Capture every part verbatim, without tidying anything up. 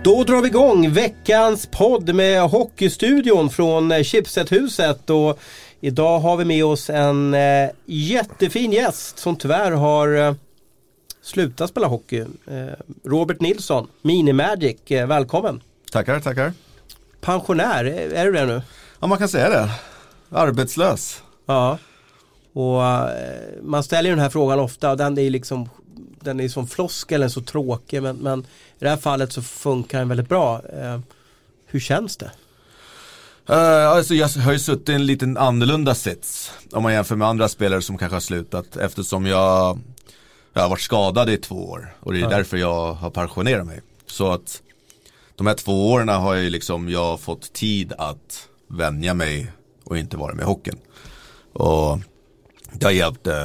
Då drar vi igång veckans podd med Hockeystudion från Chipset-huset, och idag har vi med oss en eh, jättefin gäst som tyvärr har eh, slutat spela hockey. Eh, Robert Nilsson, Mini-Magic, eh, välkommen. Tackar, tackar. Pensionär, är, är du det nu? Ja, man kan säga det. Arbetslös. Ja, och eh, man ställer ju den här frågan ofta, och den är liksom den är som floskel, så tråkig, men, men i det här fallet så funkar den väldigt bra. Eh, hur känns det? Uh, alltså jag har ju suttit i en liten annorlunda sits om man jämför med andra spelare som kanske har slutat, eftersom jag, jag har varit skadad i två år och det är ja. därför jag har pensionerat mig. Så att de här två åren har jag liksom jag fått tid att vänja mig och inte vara med i hockeyn. Och det har hjälpt uh,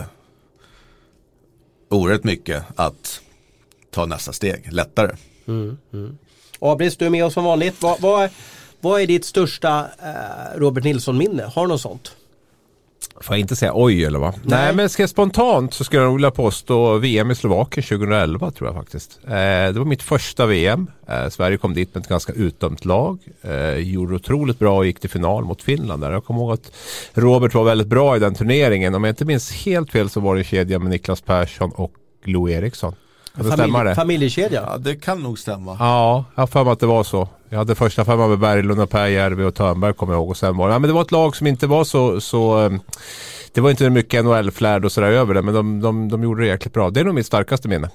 oerhört mycket att ta nästa steg lättare. Mm, mm. Abris, du är med oss som vanligt. Vad, vad, vad är ditt största eh, Robert Nilsson-minne? Har du något sånt? Får jag inte säga oj eller vad? Nej, Nej men ska jag spontant så skulle jag vilja påstå V M i Slovakien tjugoelva tror jag faktiskt. Eh, det var mitt första V M. Eh, Sverige kom dit med ett ganska utdömt lag. Eh, gjorde otroligt bra och gick till final mot Finland där. Jag kommer ihåg att Robert var väldigt bra i den turneringen. Om jag inte minns helt fel så var det en kedja med Niklas Persson och Lou Eriksson. Familj, familjekedja? Ja, det kan nog stämma. Ja, jag har för mig att det var så. Jag hade första femman med Berglund och Per Järvi och Törnberg kommer jag ihåg. Och sen var det, ja, men det var ett lag som inte var så, så det var inte mycket N H L-flärd och sådär över det, men de, de, de gjorde det jäkligt bra. Det är nog mitt starkaste minne.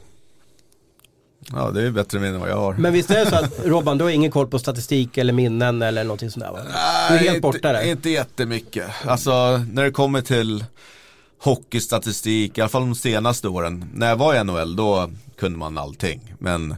Ja, det är bättre minne än vad jag har. Men visst är det så att, Robban, du har ingen koll på statistik eller minnen eller någonting sådär, va? Du är helt inte, borta där. Inte jättemycket. Alltså, när det kommer till hockeystatistik, i alla fall de senaste åren. När jag var i N H L då kunde man allting. Men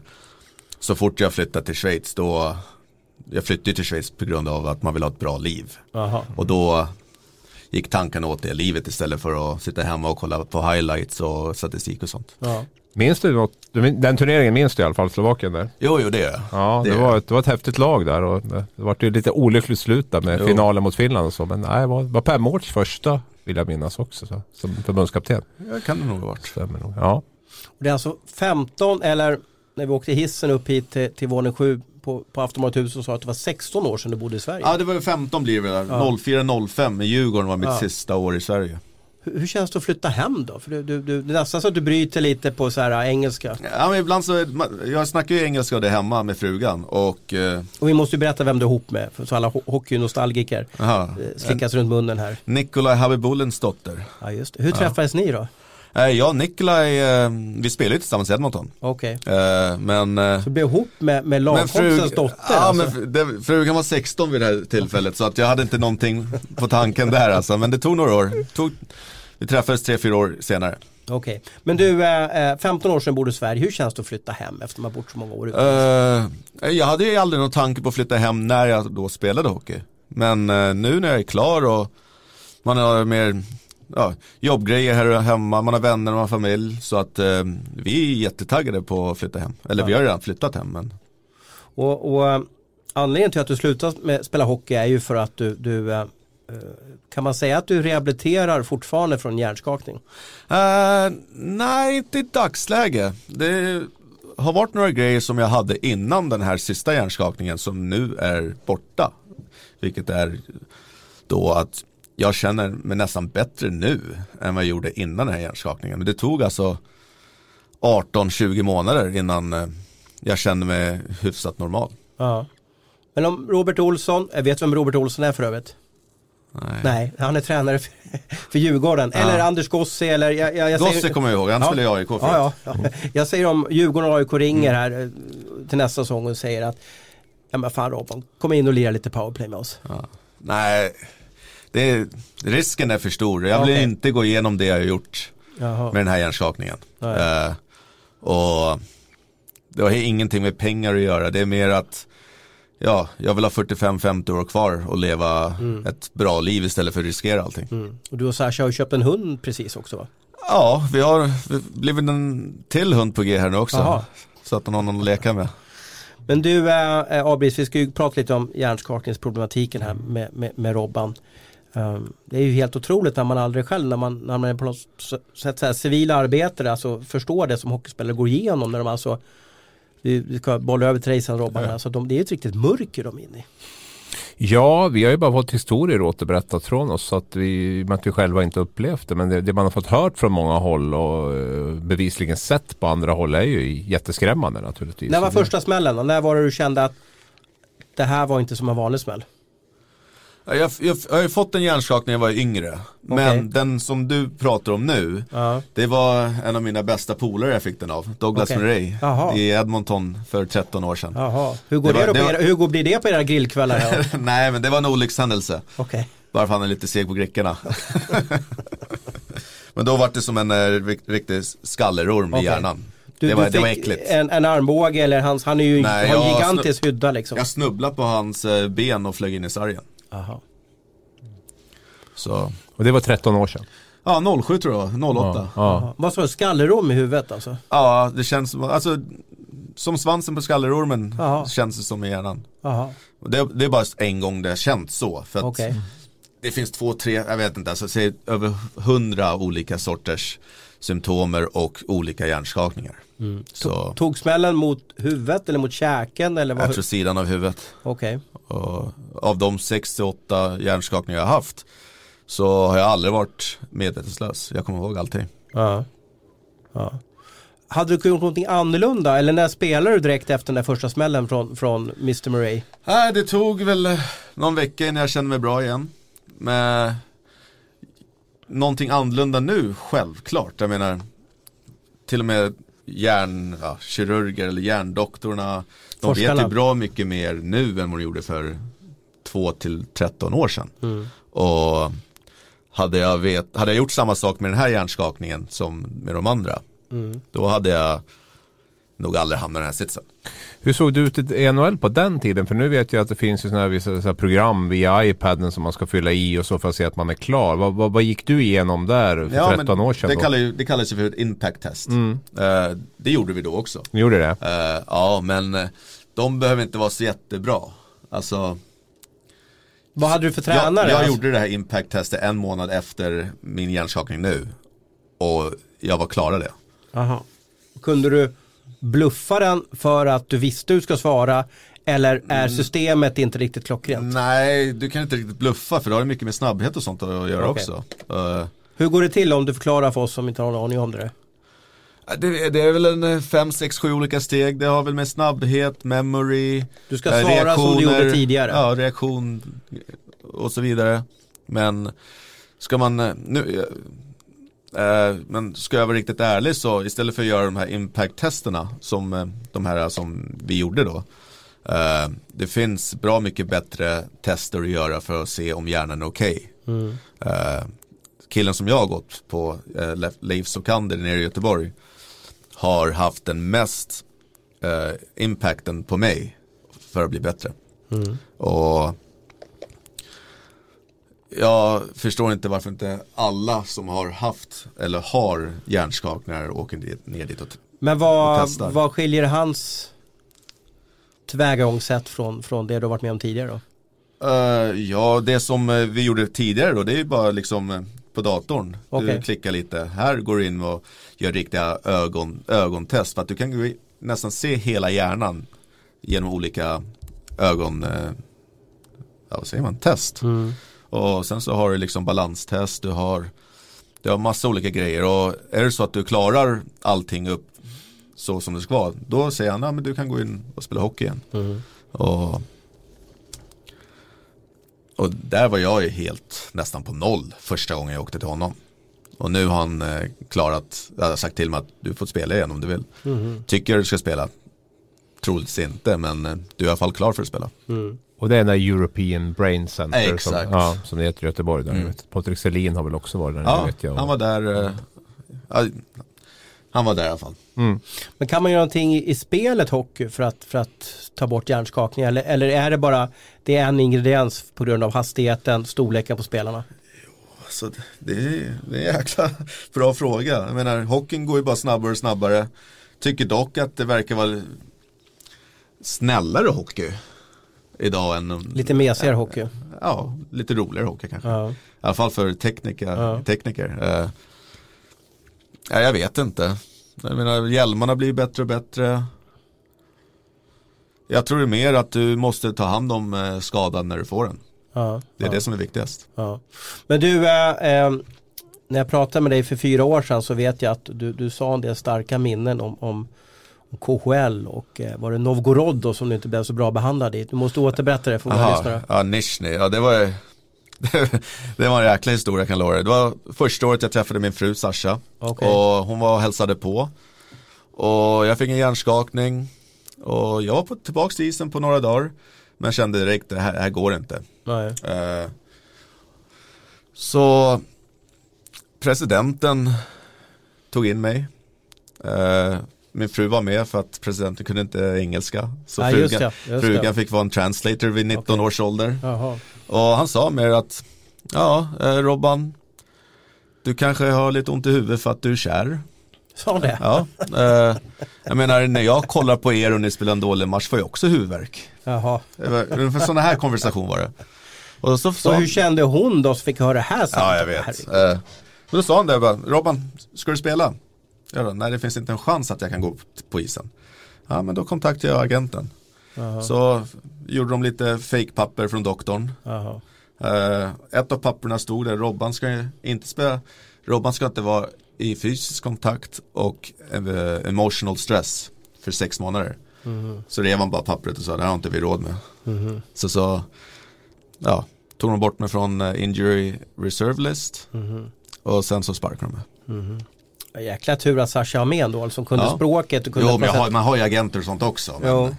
så fort jag flyttade till Schweiz då, jag flyttade till Schweiz på grund av att man vill ha ett bra liv. Aha. Och då gick tanken åt det livet istället för att sitta hemma och kolla på highlights och statistik och sånt. Ja. Minns du något? Den turneringen minns du i alla fall, Slovakien där? Jo, jo, det är Ja, det, det, var ett, det var ett häftigt lag där och det var ju lite olyckligt slut där med jo. finalen mot Finland och så. Men nej, det var, var Per Mårts första, vill jag minnas också, så, som förbundskapten. Ja, kan det nog ha varit. Stämmer nog. Ja. Och det är alltså femton, eller när vi åkte hissen upp hit till, till våning sju på, på Aftonbladet så sa att det var sexton år sedan du bodde i Sverige. Ja, det var femton blir det där. Ja. noll fyra noll fem i Djurgården var mitt ja. sista år i Sverige. Hur, hur känns det att flytta hem då? För du, du, du, det är nästan så att du bryter lite på så här engelska. Ja, men ibland så, jag snackar ju engelska det hemma med frugan. Och, eh, och vi måste ju berätta vem du är ihop med, för så alla ho- hockeynostalgiker slickas en, runt munnen här. Nikolaj Habibulens dotter. Ja, just det. Hur träffades ja. ni då? Jag och Nikolaj, vi spelade tillsammans i Edmonton. Okej. Okay. Men så du blev ihop med, med lagkompisens dotter? Ja, alltså. men det, frugan var sexton vid det här tillfället, så att jag hade inte någonting på tanken där alltså. Men det tog några år. Tog, vi träffades tre, fyra år senare. Okej. Okay. Men du, äh, femton år sedan bodde i Sverige. Hur känns det att flytta hem efter man har bott så många år utomlands? Uh, jag hade ju aldrig någon tanke på att flytta hem när jag då spelade hockey. Men uh, nu när jag är klar och man har mer... Ja, jobbgrejer här hemma, man har vänner, man har familj, så att eh, vi är jättetaggade på att flytta hem. Eller ja. vi har redan flyttat hem. Men... Och, och anledningen till att du slutat med spela hockey är ju för att du, du eh, kan man säga att du rehabiliterar fortfarande från hjärnskakning? Uh, nej, inte i dagsläge. Det har varit några grejer som jag hade innan den här sista hjärnskakningen som nu är borta. Vilket är då att jag känner mig nästan bättre nu än vad jag gjorde innan den här hjärnskakningen. Men det tog alltså arton tjugo månader innan jag kände mig hyfsat normal. Ja. Men om Robert Olsson, jag vet vem Robert Olsson är för övrigt? Nej. Nej, han är tränare för, för Djurgården. Ja. Eller Anders Gossi. Eller, jag, jag, jag Gossi säger, kommer jag ihåg, han ja. spelar i A I K för. Ja, ja, ja. Jag säger om Djurgården och A I K ringer här till nästa säsong och säger att ja men fan Robban, kom in och lira lite powerplay med oss. Ja. Nej, det är, risken är för stor. Jag vill okay. inte gå igenom det jag har gjort Jaha. med den här hjärnskakningen. Uh, och det har ingenting med pengar att göra. Det är mer att ja, jag vill ha fyrtiofem femtio år kvar och leva mm. ett bra liv istället för att riskera allting. Mm. Och du och Sasha har ju köpt en hund precis också, va? Ja, vi har blivit en till hund på G här nu också. Aha. Så att man har någon att leka med. Men du, äh, Abris, vi ska ju prata lite om hjärnskakningsproblematiken här med, med, med Robban. Um, det är ju helt otroligt när man aldrig själv, när man, när man är på något sätt så här, civila arbetare, alltså förstår det som hockeyspelare går igenom, när de alltså Vi, vi ska bolla över till dig sen, Robban. Ja. Alltså, de, det är ett riktigt mörker de är inne i. Ja, vi har ju bara fått historier återberättat från oss så att vi, att vi själva inte upplevt det. Men det, det man har fått hört från många håll och bevisligen sett på andra håll är ju jätteskrämmande naturligtvis. När var första smällen då? När var det du kände att det här var inte som en vanlig smäll? Jag, jag, jag har ju fått en hjärnskakning när jag var yngre. Men okay. Den som du pratar om nu, uh-huh. det var en av mina bästa polare jag fick den av. Douglas okay. Murray. Uh-huh. I Edmonton för tretton år sedan. Uh-huh. Hur, går det det var, det var... Era, hur går blir det på era grillkvällar? Nej, men det var en olyckshändelse. Okay. Bara för han är lite seg på grickorna. Men då var det som en uh, riktig skallerorm okay. i hjärnan. Du, det, var, du det var äckligt. En, en armbåge eller hans, han är ju Nej, en gigantisk snub- hydda liksom. Jag snubblade på hans uh, ben och flög in i sargen. Aha. Så. Och det var tretton år sedan? Ja, noll sju tror jag, noll åtta. Ja, ja. Vad sa du, skallerom i huvudet alltså? Ja, det känns som, alltså, som svansen på skallerormen. Aha. Känns det som i hjärnan. Aha. Det, det är bara en gång det har känts så. För att okay. det finns två, tre, jag vet inte, alltså, säg, över hundra olika sorters symptomer och olika hjärnskakningar. Mm. Så. Tog smällen mot huvudet eller mot käken? Eller vad? Jag tror sidan av huvudet. Okej. Okay. Av de sex till åtta hjärnskakningar jag har haft så har jag aldrig varit medvetslös. Jag kommer ihåg allting. Ja. Ja. Hade du gjort någonting annorlunda? Eller när spelade du direkt efter den där första smällen från, från mister Murray? Nej, det tog väl någon vecka innan jag kände mig bra igen. Men någonting annorlunda nu, självklart. Jag menar, till och med hjärnkirurger ja, eller hjärndoktorerna, de Forskarna. vet ju bra mycket mer nu än vad de gjorde för två till tretton år sedan. Mm. Och hade jag, vet, hade jag gjort samma sak med den här hjärnskakningen som med de andra, mm. då hade jag nog aldrig hamnat i den här sitsen. Hur såg du ut i N H L på den tiden? För nu vet jag att det finns ju såna här vissa så här program via iPaden som man ska fylla i och så för att se att man är klar. Vad, vad, vad gick du igenom där för ja, tretton år sedan? Det, kallar ju, det kallas ju för ett impact test. Mm. Uh, det gjorde vi då också. Ni gjorde det? Uh, ja, men uh, de behöver inte vara så jättebra. Alltså... Vad hade du för tränare? Jag, jag gjorde det här impact-testet en månad efter min hjärnskakning nu. Och jag var klar det. Aha. Kunde du bluffa den för att du visste hur du ska svara? Eller är systemet inte riktigt klockrent? Nej, du kan inte riktigt bluffa för det har mycket med snabbhet och sånt att göra okay. också. Uh, hur går det till om du förklarar för oss som inte har någon aning om det? Det, det är väl en fem, sex, sju olika steg. Det har väl med snabbhet, memory. Du ska svara som du gjorde tidigare. Ja, reaktion och så vidare. Men ska man nu äh, men ska jag vara riktigt ärlig så istället för att göra de här impact-testerna som de här som vi gjorde då. Äh, det finns bra mycket bättre tester att göra för att se om hjärnan är okej. Okay. Mm. Äh, killen som jag har gått på äh, Leif Sokander nere i Göteborg har haft den mest uh, impacten på mig för att bli bättre. Mm. Och jag förstår inte varför inte alla som har haft eller har hjärnskakningar åker ner dit och t- Men vad, och testar. Vad skiljer hans tillvägagångssätt från, från det du har varit med om tidigare då? Uh, ja, det som vi gjorde tidigare då, det är ju bara liksom på datorn. Okay. Du klickar lite. Här går du in och gör riktiga ögon, ögontest. För att du kan nästan se hela hjärnan genom olika ögon, eh, ja, vad säger man, test. Mm. Och sen så har du liksom balanstest. Du har, du har massa olika grejer. Och är det så att du klarar allting upp så som det ska vara, då säger han, ja, men du kan gå in och spela hockey igen. Mm. Och Och där var jag ju helt nästan på noll första gången jag åkte till honom. Och nu har han eh, klarat, jag har sagt till mig att du får spela igen om du vill. Mm. Tycker du ska spela? Troligtvis inte, men eh, du är i alla fall klar för att spela. Mm. Och det är den European Brain Center Exakt. Som, ja, som det heter i Göteborg. Där mm. vet. Patrik Selin har väl också varit där. Ja, vet jag. han var där. Eh, ja, han var där i alla fall. Mm. Men kan man göra någonting i, i spelet hockey för att, för att ta bort hjärnskakning? Eller, eller är det bara det är en ingrediens på grund av hastigheten, storleken på spelarna? Jo, så det, det, är, det är en jäkla bra fråga. Jag menar, hockeyn går ju bara snabbare och snabbare. Tycker dock att det verkar vara snällare hockey idag än... Lite mesigare äh, hockey. Ja, lite roligare hockey kanske. Ja. I alla fall för tekniker. Ja. tekniker. Uh, ja, jag vet inte. Jag menar, hjälmarna blir bättre och bättre. Jag tror det är mer att du måste ta hand om eh, skadan när du får den. Ja, det är ja. det som är viktigast. Ja. Men du, äh, äh, när jag pratade med dig för fyra år sedan så vet jag att du, du sa en del starka minnen om, om, om K H L och äh, var det Novgorod då som du inte blev så bra behandlad i. Du måste återberätta det för våra lyssnare. Ja, Nizhny. Ja, det var det var en jäkla historia, kan lova. Det var första året jag träffade min fru Sasha. Okay. Och hon var och hälsade på. Och jag fick en hjärnskakning. Och jag var på, tillbaka till isen på några dagar. Men kände direkt, det här, här går inte. Nej. Uh, så presidenten tog in mig. Uh, min fru var med för att presidenten kunde inte engelska. Så ja, frugan, just det, just frugan det. fick vara en translator vid nitton okay. års ålder. Jaha. Och han sa mer att ja, eh, Robban, du kanske har lite ont i huvudet för att du är kär. Sa det? Ja. Eh, jag menar, när jag kollar på er och ni spelar en dålig match får jag också huvudvärk. Jaha. För sådana här konversation var det. Och så, så och hur kände hon då som fick höra det här samtalet? Ja, jag vet. Eh, och då sa han det bara, Robban, ska du spela? Ja, då, nej, det finns inte en chans att jag kan gå på isen. Ja, men då kontaktade jag agenten. Aha. Så gjorde de lite fake-papper från doktorn. Aha. Uh, ett av papperna stod där, Robban ska inte spela, Robban ska inte vara i fysisk kontakt och uh, emotional stress för sex månader. Mm. Så rev man bara pappret och sa, det här har inte vi råd med. Mm. Så så ja, tog de bort mig från uh, injury reserve list. Mm. Och sen så sparkade de mig. Mm. Jäkla tur att Sasha har med då, som kunde ja. språket och kunde jo, men jag har, man har ju agenter och sånt också. Men,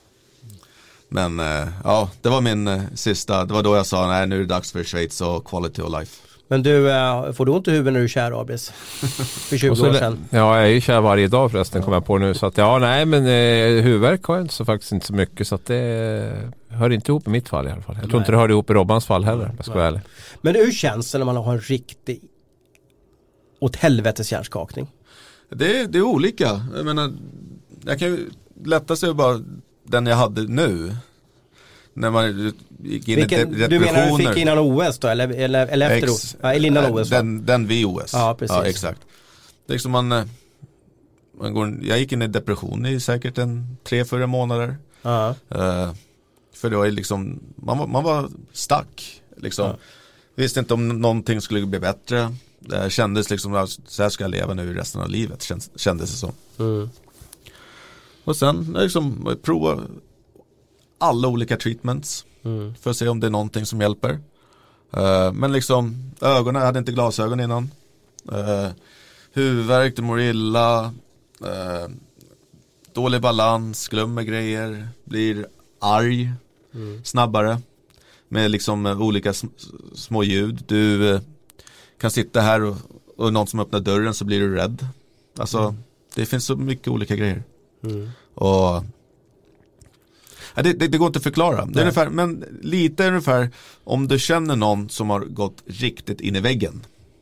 men uh, ja, det var min uh, sista, det var då jag sa, nej, nu är det dags för Schweiz och quality of life. Men du, uh, får du ont i huvudet när du är kär, Abis? För tjugo år sedan. Ja, jag är ju kär varje dag förresten, ja. kommer jag på nu. Så att ja, nej, men eh, huvudvärk har jag inte så faktiskt inte så mycket. Så att det eh, hör inte ihop i mitt fall i alla fall. Jag tror nej. inte det hör ihop i Robbans fall heller, jag ska vara ärlig. Men hur känns det när man har en riktig åt helvetes hjärnskakning? Det, det är olika. Jag menar, jag kan ju lätta sig bara den jag hade nu. När man gick in Vilken, i depressioner. Du menar du fick innan O S då? Eller, eller, eller efter Ex, O S? Ja, eller innan O S? Den, den vid O S. Ja, precis. Ja, exakt. Det är liksom man, man går, jag gick in i depression i säkert en tre, fyra månader. Uh, för det var liksom, man var, man var stack. Liksom. Uh. Visste inte om någonting skulle bli bättre. Det kändes liksom, så här ska jag leva nu i resten av livet, kändes, kändes det så. Mm. Och sen liksom prova alla olika treatments mm. för att se om det är någonting som hjälper. Uh, men liksom ögonen, jag hade inte glasögon innan. Uh, huvudvärk, du mår illa. Uh, dålig balans, glömmer grejer, blir arg mm. snabbare med liksom uh, olika sm- små ljud. Du uh, kan sitta här och, och någon som öppnar dörren så blir du rädd. Alltså mm. det finns så mycket olika grejer. Mm. Och ja, det, det, det går inte att förklara. Det är ungefär, men lite ungefär om du känner någon som har gått riktigt in i väggen.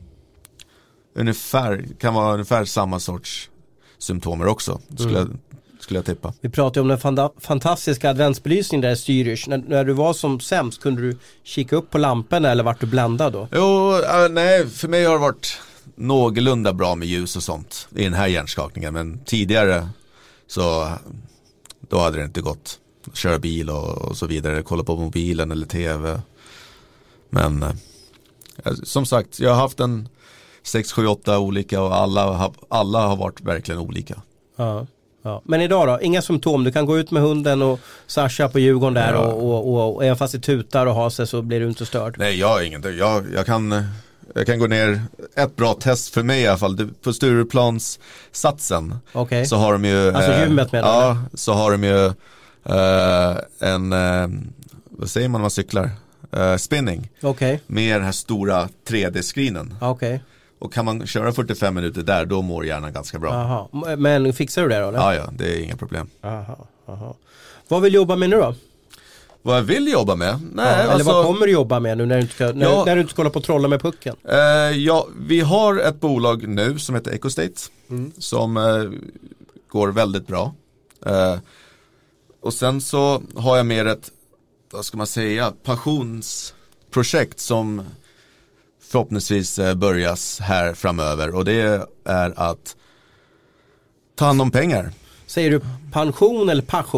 Ungefär, kan vara ungefär samma sorts symptomer också. Skulle, mm. jag, skulle jag tippa. Vi pratade om den fanta- fantastiska adventsbelysningen där i Styrish. När, när du var som sämst, kunde du kika upp på lamporna eller vart du bländad då? Jo, äh, nej, för mig har det varit någorlunda bra med ljus och sånt i den här hjärnskakningen. Men tidigare så då hade det inte gått. Köra bil och, och så vidare, kolla på mobilen eller tv. Men eh, som sagt, jag har haft en sex, sju, åtta olika och alla har, alla har varit verkligen olika. Ja, ja. Men idag då, inga symptom, du kan gå ut med hunden och Sasha på Djurgården där ja. och, och, och, och även fast det tutar och har sig så blir du inte störd. Nej, jag har inget. Jag, jag, kan, jag kan gå ner, ett bra test för mig i alla fall, på Stureplans satsen okay. så har de ju alltså gymmet med eh, ja, så har de ju Uh, en, uh, vad säger man när man cyklar? Uh, spinning. Okay. Med den här stora tre D-screenen. Okay. Och kan man köra fyrtiofem minuter där, då mår hjärnan ganska bra. Aha. Men fixar du det då? Eller? Ja, ja, det är inga problem. Aha. Aha. Vad vill du jobba med nu då? Vad jag vill jobba med? Nej, ja, eller alltså, vad kommer du jobba med nu när du inte ska, när, ja, när du inte ska hålla på och trolla med pucken? Uh, ja, vi har ett bolag nu som heter EcoState. Mm. Som uh, går väldigt bra. Uh, Och sen så har jag mer ett, vad ska man säga, passionsprojekt som förhoppningsvis börjas här framöver. Och det är att ta hand om pengar. Säger du pension eller passion?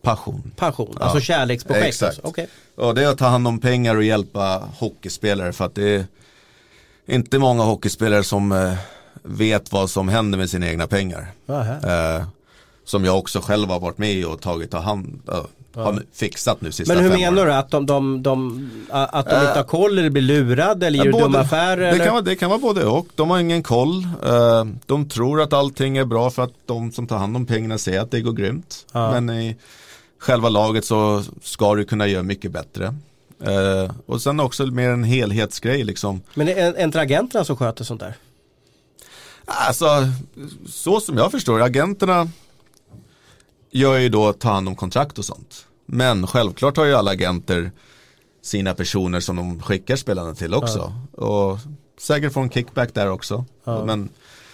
passion. Passion, Ja. alltså kärleksprojekt. Exakt. Alltså. Okay. Och det är att ta hand om pengar och hjälpa hockeyspelare, för att det är inte många hockeyspelare som eh, vet vad som händer med sina egna pengar. Eh, som jag också själv har varit med och tagit ta hand uh, ja. har fixat nu sista Men hur fem menar år. du? Att de, de, de, att de inte har koll eller blir lurade eller gör både, dumma affärer? Det eller? kan, vara, det kan vara både och. De har ingen koll. Uh, de tror att allting är bra för att de som tar hand om pengarna säger att det går grymt. Ja. Men i själva laget så ska du kunna göra mycket bättre. Uh, och sen också mer en helhetsgrej liksom. Men är det inte agenterna som sköter sånt där? Alltså, så som jag förstår, agenterna gör ju då ta hand om kontrakt och sånt. Men självklart har ju alla agenter sina personer som de skickar spelarna till också. Ja. Och säkert får en kickback där också. Ja. Men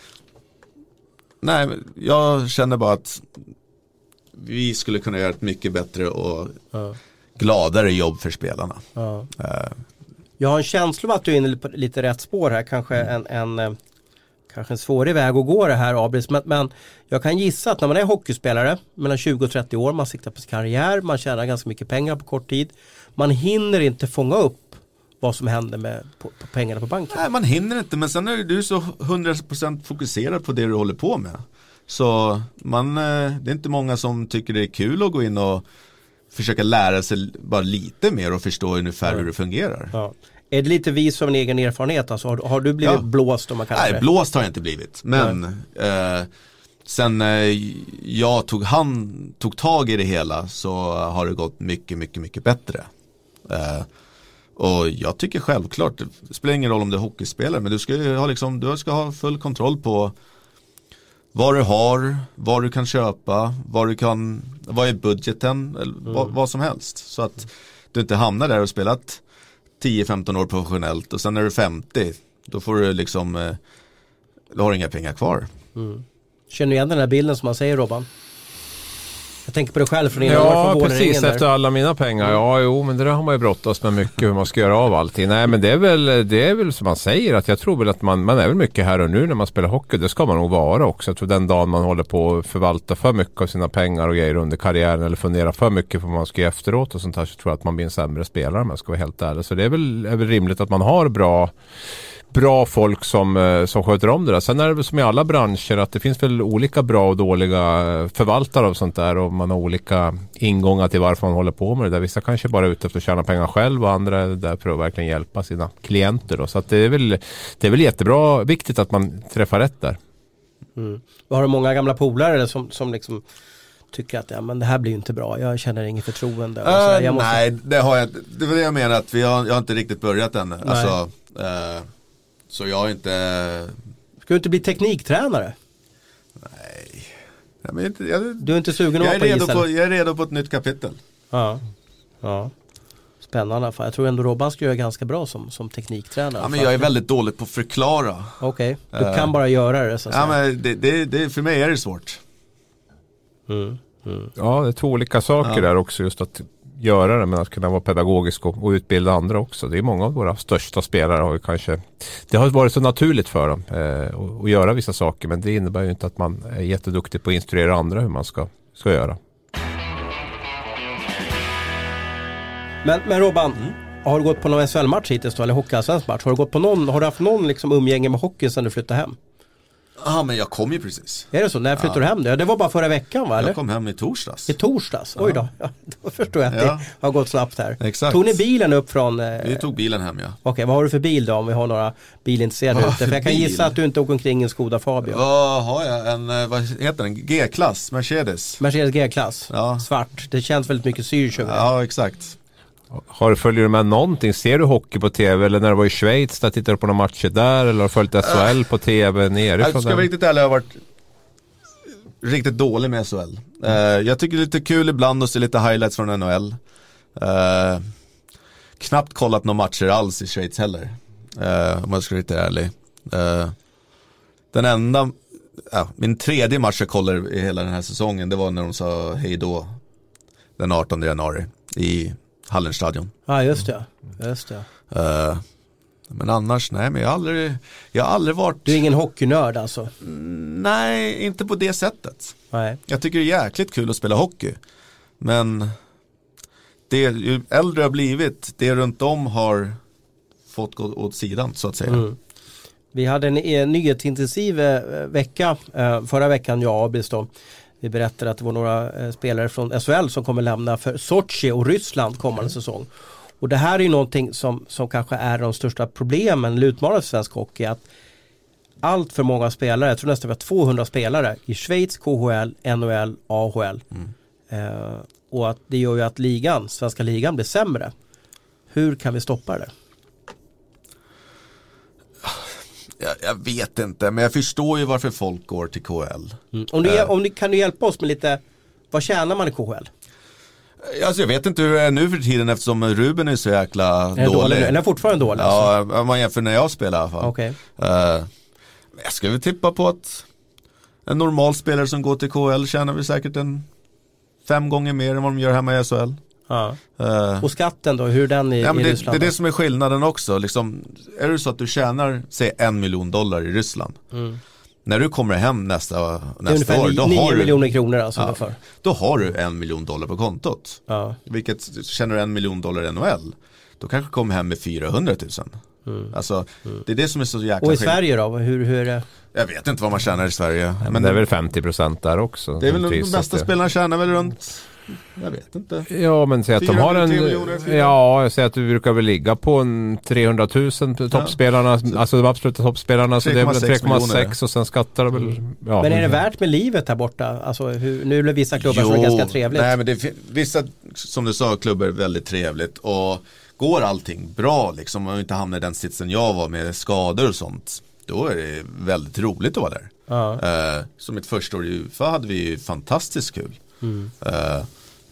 nej, jag känner bara att vi skulle kunna göra ett mycket bättre och ja. gladare jobb för spelarna. Ja. Uh. Jag har en känsla av att du är inne på lite rätt spår här. Kanske mm. en, en kanske en svår väg att gå det här, Abris. Men, men jag kan gissa att när man är hockeyspelare mellan tjugo och trettio år, man siktar på sin karriär, man tjänar ganska mycket pengar på kort tid. Man hinner inte fånga upp vad som händer med på, på pengarna på banken. Nej, man hinner inte, men sen är du så hundra procent fokuserad på det du håller på med. Så man, det är inte många som tycker det är kul att gå in och försöka lära sig bara lite mer och förstå ungefär ja. hur det fungerar. Ja. Är det lite vis av en egen erfarenhet? Alltså, har, har du blivit ja. blåst om man kallar Nej, det? blåst har jag inte blivit. Men eh, sen eh, jag tog, han, tog tag i det hela så har det gått mycket, mycket, mycket bättre. Eh, och jag tycker självklart, det spelar ingen roll om du är hockeyspelare, men du ska ha, liksom, du ska ha full kontroll på vad du har, vad du kan köpa, vad du kan, vad är budgeten, eller mm. vad, vad som helst. Så att du inte hamnar där och spelat tio femton år professionellt och sen när du är femtio då får du liksom eh, du har inga pengar kvar. Mm. Känner du igen den här bilden som man säger, Robban? Jag tänker på det själv från Ja, precis, efter alla mina pengar. Ja, jo, men det där har man ju brottats med mycket hur man ska göra av allting. Nej, men det är väl, det är väl som man säger, att jag tror väl att man, man är väl mycket här och nu när man spelar hockey. Det ska man nog vara också. Jag tror den dagen man håller på att förvalta för mycket av sina pengar och grejer under karriären eller fundera för mycket på vad man ska göra efteråt och sånt här, så tror jag att man blir en sämre spelare om man ska vara helt ärlig. Så det är väl, är väl rimligt att man har bra bra folk som, som sköter om det där. Sen är det väl som i alla branscher att det finns väl olika bra och dåliga förvaltare av sånt där, och man har olika ingångar till varför man håller på med det där. Vissa kanske bara är ute efter att tjäna pengar själv och andra är där för att verkligen hjälpa sina klienter då. Så att det är väl, det är väl jättebra, viktigt att man träffar rätt där. Mm. Har du många gamla polare som, som liksom tycker att ja, men det här blir inte bra, jag känner ingen förtroende? Uh, jag måste... Nej, det har jag. Det var det jag menar, att vi har, jag har inte riktigt börjat än. Alltså, uh... Så jag är inte... Ska du inte bli tekniktränare? Nej. Jag men inte jag, du är inte sugen att vara på redo isen? På, jag är redo på ett nytt kapitel. Ja. Ja. Spännande. Jag tror ändå Robban ska göra ganska bra som, som tekniktränare. Ja, men jag är väldigt dålig på att förklara. Okej, okay. Du kan uh, bara göra det. Så att ja, säga. Men det, det, det, för mig är det svårt. Mm. Mm. Ja, det är två olika saker ja. där också, just att göra det, men att kunna vara pedagogisk och, och utbilda andra också. Det är många av våra största spelare har ju kanske, det har varit så naturligt för dem eh, att göra vissa saker, men det innebär ju inte att man är jätteduktig på att instruera andra hur man ska, ska göra. Men, men Robban, mm. har du gått på någon S H L-match hittills då, eller hockeyallsvensk match? Har du gått på någon, har du haft någon liksom umgänge med hockey sedan du flyttade hem? Ja, men jag kom ju precis. Är det så? När flyttade ja. du hem? Det? det var bara förra veckan, va? Eller? Jag kom hem i torsdags. I torsdags? Oj då. Ja, då förstår jag att ja. det har gått snabbt här. Exakt. Tog ni bilen upp från... Eh... Vi tog bilen hem, ja. Okej, okay, vad har du för bil då, om vi har några bilintresserade ute? För jag kan bil? gissa att du inte åker omkring en Skoda Fabia. Vad har jag? En, vad heter den? G-klass, Mercedes. Mercedes G-klass? Ja. Svart. Det känns väldigt mycket syrkör. Ja, exakt. Har du följer du med någonting? Ser du hockey på tv, eller när du var i Schweiz där tittar du på några matcher där, eller har du följt S H L på tv nerifrån? Jag ska vara riktigt ärlig, jag har varit riktigt dålig med S H L. Uh, jag tycker det är lite kul ibland att se lite highlights från N H L. Uh, knappt kollat några matcher alls i Schweiz heller, uh, om jag ska vara riktigt ärlig. Uh, den enda uh, min tredje match jag kollade i hela den här säsongen, det var när de sa hej då den artonde januari i Hallenstadion. Ja, ah, just det. Just det. Uh, men annars, nej, men jag har aldrig, jag har aldrig varit... Du är ingen hockeynörd alltså? Mm, nej, inte på det sättet. Nej. Jag tycker det är jäkligt kul att spela hockey. Men det, ju äldre jag har blivit, det runt om har fått gå åt sidan så att säga. Mm. Vi hade en, en nyhetsintensiv eh, vecka eh, förra veckan, jag och Abis då. Vi berättade att det var några eh, spelare från S H L som kommer lämna för Sochi och Ryssland kommande mm. säsong. Och det här är ju någonting som, som kanske är de största problemen eller utmaningar för svensk hockey, att allt för många spelare, jag tror nästan vi har tvåhundra spelare i Schweiz, K H L, N H L, A H L. Mm. Eh, och att det gör ju att ligan, svenska ligan blir sämre. Hur kan vi stoppa det? Jag, jag vet inte, men jag förstår ju varför folk går till K H L. Mm. Om, du, om du, kan du hjälpa oss med lite, vad tjänar man i K H L? Alltså jag vet inte hur det är nu för tiden eftersom Ruben är så jäkla är dålig. dålig. Eller är fortfarande dålig? Ja, alltså. Om man jämför när jag spelar i alla fall. Okay. Uh, jag skulle tippa på att en normal spelare som går till K H L tjänar vi säkert en fem gånger mer än vad de gör hemma i S H L. Ja. Uh, och skatten då, hur den i, ja, i det, Ryssland? Det är det som är skillnaden också. Liksom, är det så att du tjänar, säg en miljon dollar i Ryssland. Mm. När du kommer hem nästa, nästa år, då nio har du miljoner kronor alltså ja, ungefär. Då har du en miljon dollar på kontot. Ja. Vilket tjänar du en miljon dollar i N H L, då kanske kommer hem med fyrahundratusen. Mm. Alltså, mm. det är det som är så jäkla Och i skillnad. Sverige då? Hur, hur är det? Jag vet inte vad man tjänar i Sverige. Ja, men, men det är väl femtio procent där också. Det är väl de bästa spelarna tjänar väl runt, jag vet inte. Ja, men säg att de har en, miljoner, ja, jag säger att du brukar väl ligga på en trehundratusen toppspelarna, ja. Alltså de absoluta toppspelarna, så det är väl tre komma sex och sen skattar de väl. Ja. Men är det värt med livet här borta? Alltså hur, nu är det vissa klubbar jo, som är ganska trevligt. Nej, men det är vissa, som du sa, klubbar är väldigt trevligt och går allting bra liksom, om man inte hamnar i den sitsen jag var med skador och sånt, då är det väldigt roligt att vara där. Ja. Uh, som mitt första år i U F A hade vi ju fantastiskt kul. Mm. Uh,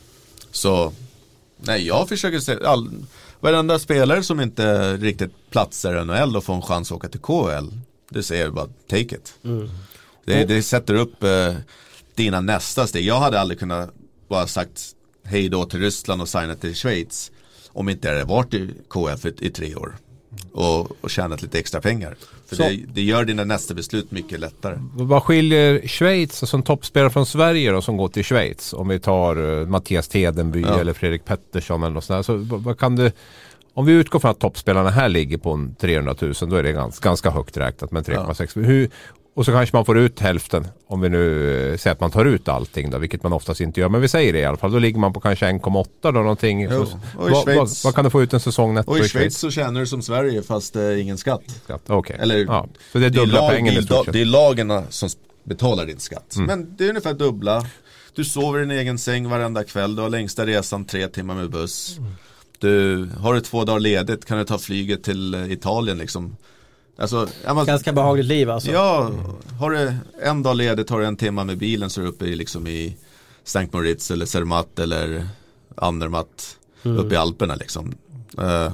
så nej, jag försöker se all, varenda spelare som inte riktigt platsar i N H L och får en chans att åka till K H L, det säger jag bara take it. Mm. Det, det sätter upp uh, dina nästa steg. Jag hade aldrig kunnat bara sagt hej då till Ryssland och signa till Schweiz om inte jag hade varit i K H L för, i tre år och, och tjänat lite extra pengar. För det, det gör dina nästa beslut mycket lättare. Vad skiljer Schweiz som toppspelare från Sverige då, som går till Schweiz? Om vi tar uh, Mattias Tedenby ja. eller Fredrik Pettersson eller något sånt där. Så vad, vad kan du, om vi utgår från att toppspelarna här ligger på en trehundratusen, då är det ganska, ganska högt räknat med tre komma sex. Ja. Hur, och så kanske man får ut hälften, om vi nu säger att man tar ut allting då, vilket man oftast inte gör, men vi säger det i alla fall, då ligger man på kanske en komma åtta då någonting. Jo, så, vad, vad, vad kan du få ut en säsong netto och i i Schweiz? Så tjänar du som Sverige fast eh, ingen skatt. Skatt, okej. Okay. Eller ja, så det är dubbla pengar i stort sett. Det är lagarna som betalar din skatt. Mm. Men det är ungefär dubbla. Du sover i din egen säng varenda kväll, du har längsta resan tre timmar med buss. Mm. Du har du två dagar ledigt, kan du ta flyget till Italien liksom. Alltså, man, ganska behagligt liv alltså. Ja, har du en dag ledigt, har du en timme med bilen, så är du uppe i, liksom i Sankt Moritz eller Zermatt eller Andermatt mm. uppe i Alperna liksom. Uh,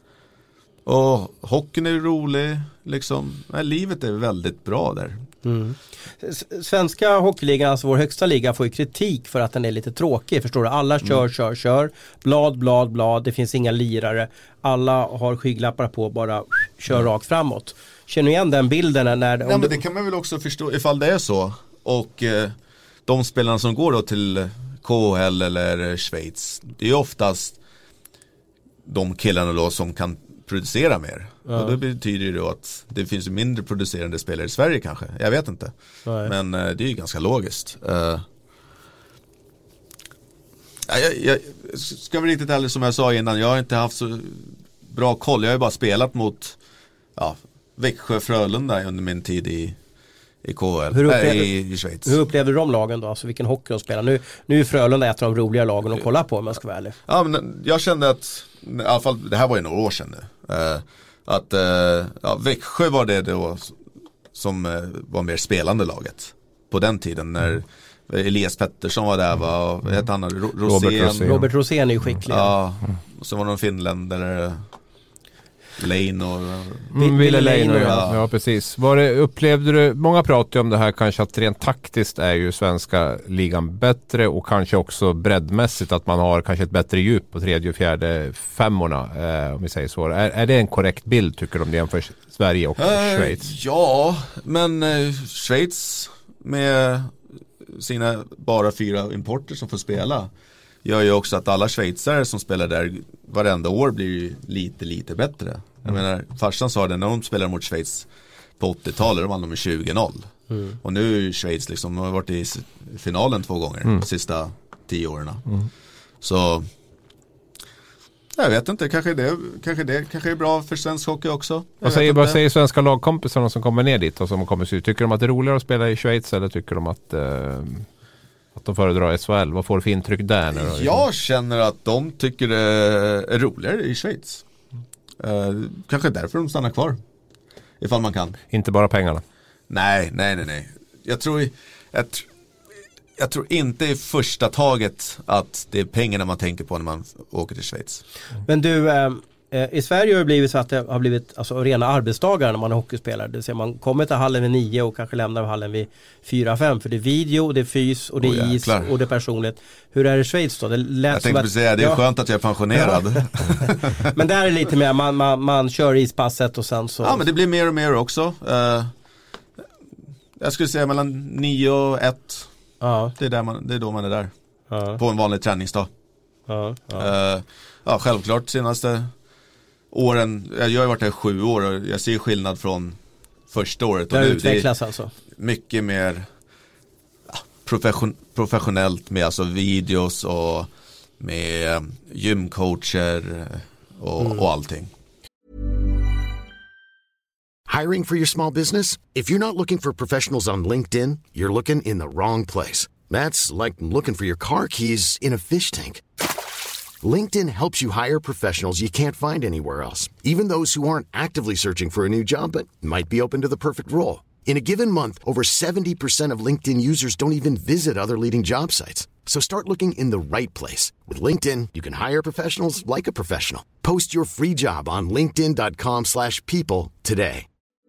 och hockeyn är rolig liksom. Nej, livet är väldigt bra där. Mm. Svenska hockeyligan, alltså vår högsta liga, får ju kritik för att den är lite tråkig, förstår du? Alla kör, mm. kör, kör, blad, blad, blad, det finns inga lirare, alla har skygglappar på, bara kör mm. rakt framåt. Känner du igen den bilden? När, ja, men det kan man väl också förstå ifall det är så. Och eh, de spelarna som går då till K H L eller Schweiz, det är ju oftast de killarna då som kan producera mer. Ja. Och det betyder ju då att det finns mindre producerande spelare i Sverige kanske. Jag vet inte. Nej. Men uh, det är ju ganska logiskt. Uh, jag, jag, ska vara riktigt ärlig, som jag sa innan, jag har inte haft så bra koll. Jag har ju bara spelat mot ja, Växjö, Frölunda under min tid i, i K H L. Hur upplevde, äh, i, i Schweiz. Hur upplevde du de lagen då? Alltså vilken hockey de spelar? Nu, nu är Frölunda ett av de roliga lagen att kolla på, om jag ska vara ärlig. Ja, men jag kände att, i alla fall, det här var ju några år sedan nu. Uh, att uh, ja, Växjö var det då som uh, var mer spelande laget på den tiden när mm. Elias Pettersson var där, va? Och ett annat, Ro- Rosén. Robert Rosén. Robert Rosén är ju skicklig. Ja, och så var det någon finländare, Lane och mm, Ville Lane, ja. Ja, precis. Var det, upplevde du, många pratar ju om det här kanske, att rent taktiskt är ju svenska ligan bättre, och kanske också breddmässigt att man har kanske ett bättre djup på tredje och fjärde femmorna, eh, om vi säger så. Är, är det en korrekt bild, tycker du, om det jämför Sverige och äh, Schweiz? Ja, men eh, Schweiz med sina bara fyra importer som får spela gör ju också att alla schweizare som spelar där varenda år blir ju lite, lite bättre. Jag mm. menar, farsan sa det när de spelar mot Schweiz på åttiotalet, de vann med tjugo noll. Mm. Och nu är Schweiz liksom, de har varit i finalen två gånger mm. de sista tio åren. Mm. Så jag vet inte, kanske det, kanske det kanske är bra för svensk hockey också. Vad säger, vad säger svenska lagkompisarna som kommer ner dit och som kommer se ut? Tycker de att det är roligare att spela i Schweiz eller tycker de att, eh, att de föredrar S H L? Vad får du för intryck där? Nu jag känner att de tycker det är roligare i Schweiz. Eh, kanske därför de stannar kvar. Ifall man kan. Inte bara pengarna? Nej, nej, nej, nej. Jag tror, jag, jag tror inte i första taget att det är pengarna man tänker på när man åker till Schweiz. Men du, eh, i Sverige har det blivit så att det har blivit alltså, rena arbetsdagar när man är hockeyspelare. Det vill säga man kommer till hallen vid nio och kanske lämnar hallen vid fyra fem. För det är video, det är fys och det är oh, is och det är personligt. Hur är det i Schweiz då? Det lät jag tänkte att, säga, det är ja. skönt att jag är pensionerad. Men där är det lite mer, man, man, man kör ispasset och sen så... Ja, men det blir mer och mer också. Uh, jag skulle säga mellan nio och ett. Ja. Det är, där man, det är då man är där. Ja. På en vanlig träningsdag. Ja, ja. Uh, ja, självklart senaste åren, jag har varit där i sju år och jag ser skillnad från första året och det nu. Utvecklas det är alltså. Mycket mer ja, profession, professionellt med alltså videos och med gymcoacher och, mm. och allting. Hiring for your small business? If you're not looking for professionals on LinkedIn, you're looking in the wrong place. That's like looking for your car keys in a fish tank. LinkedIn helps you hire professionals you can't find anywhere else, even those who aren't actively searching for a new job but might be open to the perfect role. In a given month, over seventy percent of LinkedIn users don't even visit other leading job sites. So start looking in the right place. With LinkedIn, you can hire professionals like a professional. Post your free job on linkedin dot com slash people today.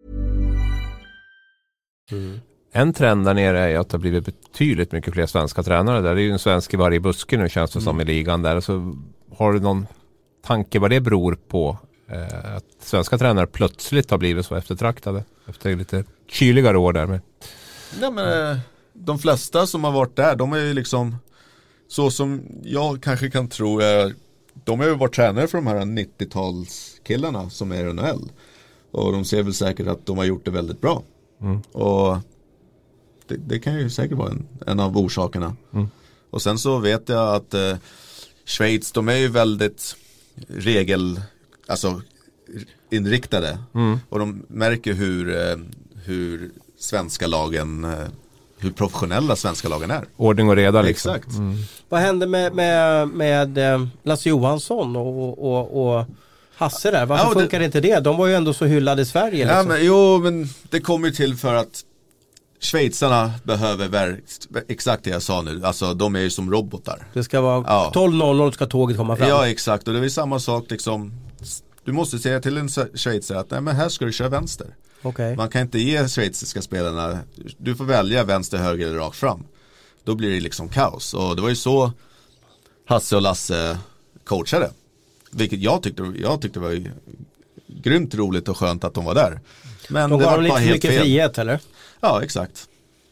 Mm. En trend där nere är att det har blivit betydligt mycket fler svenska tränare där. Det är ju en svensk i varje buske nu känns det mm. som i ligan där. Så har du någon tanke vad det beror på eh, att svenska tränare plötsligt har blivit så eftertraktade efter lite kyligare år där med? Ja, men eh, de flesta som har varit där, de är ju liksom så som jag kanske kan tro är, de har ju varit tränare för de här nittiotalskillarna som är i N H L. Och de ser väl säkert att de har gjort det väldigt bra. Mm. Och det, det kan ju säkert vara en, en av orsakerna. Mm. Och sen så vet jag att eh, Schweiz, de är ju väldigt regel, alltså inriktade. Mm. Och de märker hur, eh, hur svenska lagen, eh, hur professionella svenska lagen är. Ordning och reda liksom. Exakt. Mm. Vad hände med, med, med Lasse Johansson och, och, och Hasse där? Varför ja, det, funkar inte det? De var ju ändå så hyllade i Sverige. Liksom. Ja, men, jo, men det kommer ju till för att schweizarna behöver ver- exakt det jag sa nu. Alltså de är ju som robotar. Det ska vara ja. tolv noll noll ska tåget komma fram. Ja, exakt. Och det är samma sak liksom. Du måste säga till en schweizare att nej, men här ska du köra vänster. Okay. Man kan inte ge schweiziska spelarna, du får välja vänster, höger eller rakt fram. Då blir det liksom kaos. Och det var ju så Hasse och Lasse coachade. Vilket jag tyckte, jag tyckte var grymt roligt och skönt att de var där. Men de det var var lite bara helt mycket fel. Frihet, eller? Ja, exakt.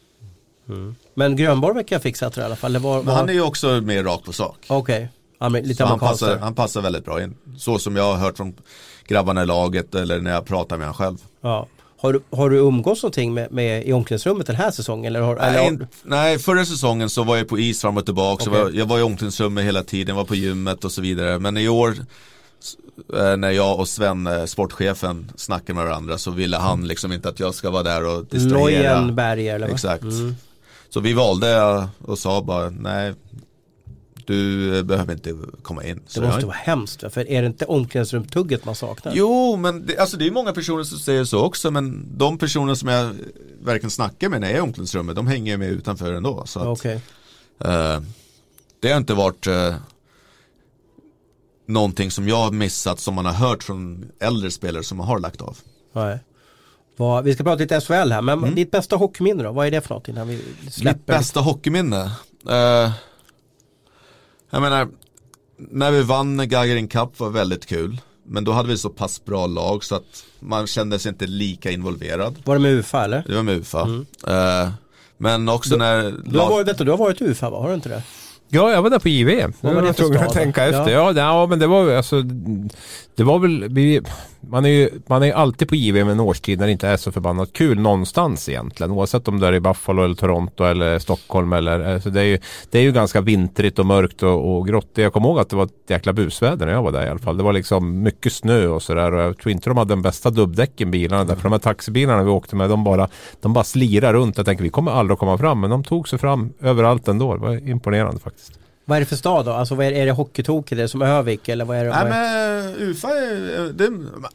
Mm. Men Grönborg verkar fixa det i alla fall. Det var, var... Men han är ju också mer rakt på sak. Okej. Okay. Lite han, passar, han passar väldigt bra in. Så som jag har hört från grabbarna i laget eller när jag pratar med han själv. Ja. Har du, har du umgås någonting med, med i omklädningsrummet den här säsongen? Eller har, nej, eller... nej, förra säsongen så var jag på is fram och tillbaka. Okay. Så var, jag var i omklädningsrummet hela tiden, var på gymmet och så vidare. Men i år när jag och Sven, sportchefen, snackade med varandra så ville han liksom inte att jag ska vara där och distrahera. Lojenberg eller vad? Exakt. Mm. Så vi valde och sa bara nej, du behöver inte komma in. Så det måste jag... vara hemskt, för är det inte omklädningsrumtugget man saknar? Jo, men det, alltså det är många personer som säger så också, men de personer som jag verkligen snackar med när jag är i omklädningsrummet, de hänger med utanför ändå. Så att, okay. uh, det har inte varit uh, någonting som jag har missat som man har hört från äldre spelare som har lagt av. Nej. Vad, vi ska prata lite S H L här, men mm. ditt bästa hockeyminne då? Vad är det för något innan vi släpper? Mitt bästa hockeyminne? Uh, jag menar, när vi vann Gagarin Cup var väldigt kul. Men då hade vi så pass bra lag så att man kände sig inte lika involverad. Var det med U F A eller? Det var med U F A. Mm. Uh, men också du, när... Du har, varit, vet du, du har varit i U F A, va? Har du inte det? Ja, jag var där på J V. Vad var det jag för tvungen stad att då? tänka efter. Ja. Ja, ja, men det var alltså det var väl vi, man är ju man är ju alltid på J V med en årstid när det inte är så förbannat kul någonstans egentligen. Oavsett om det är i Buffalo eller Toronto eller Stockholm eller alltså det är ju det är ju ganska vintrigt och mörkt och, och grått. Jag kommer ihåg att det var ett jäkla busväder när jag var där i alla fall. Det var liksom mycket snö och sådär och jag tror inte de hade den bästa dubbdäcken bilarna där, för de här taxibilarna vi åkte med de bara de bara slirar runt. Jag tänker vi kommer aldrig att komma fram, men de tog sig fram överallt ändå. Det var imponerande faktiskt. Vad är det för stad då? Alltså vad är, är det hockeytokigt? Är det som Övik eller vad är det? Nej, Vad är... men U F A är, det,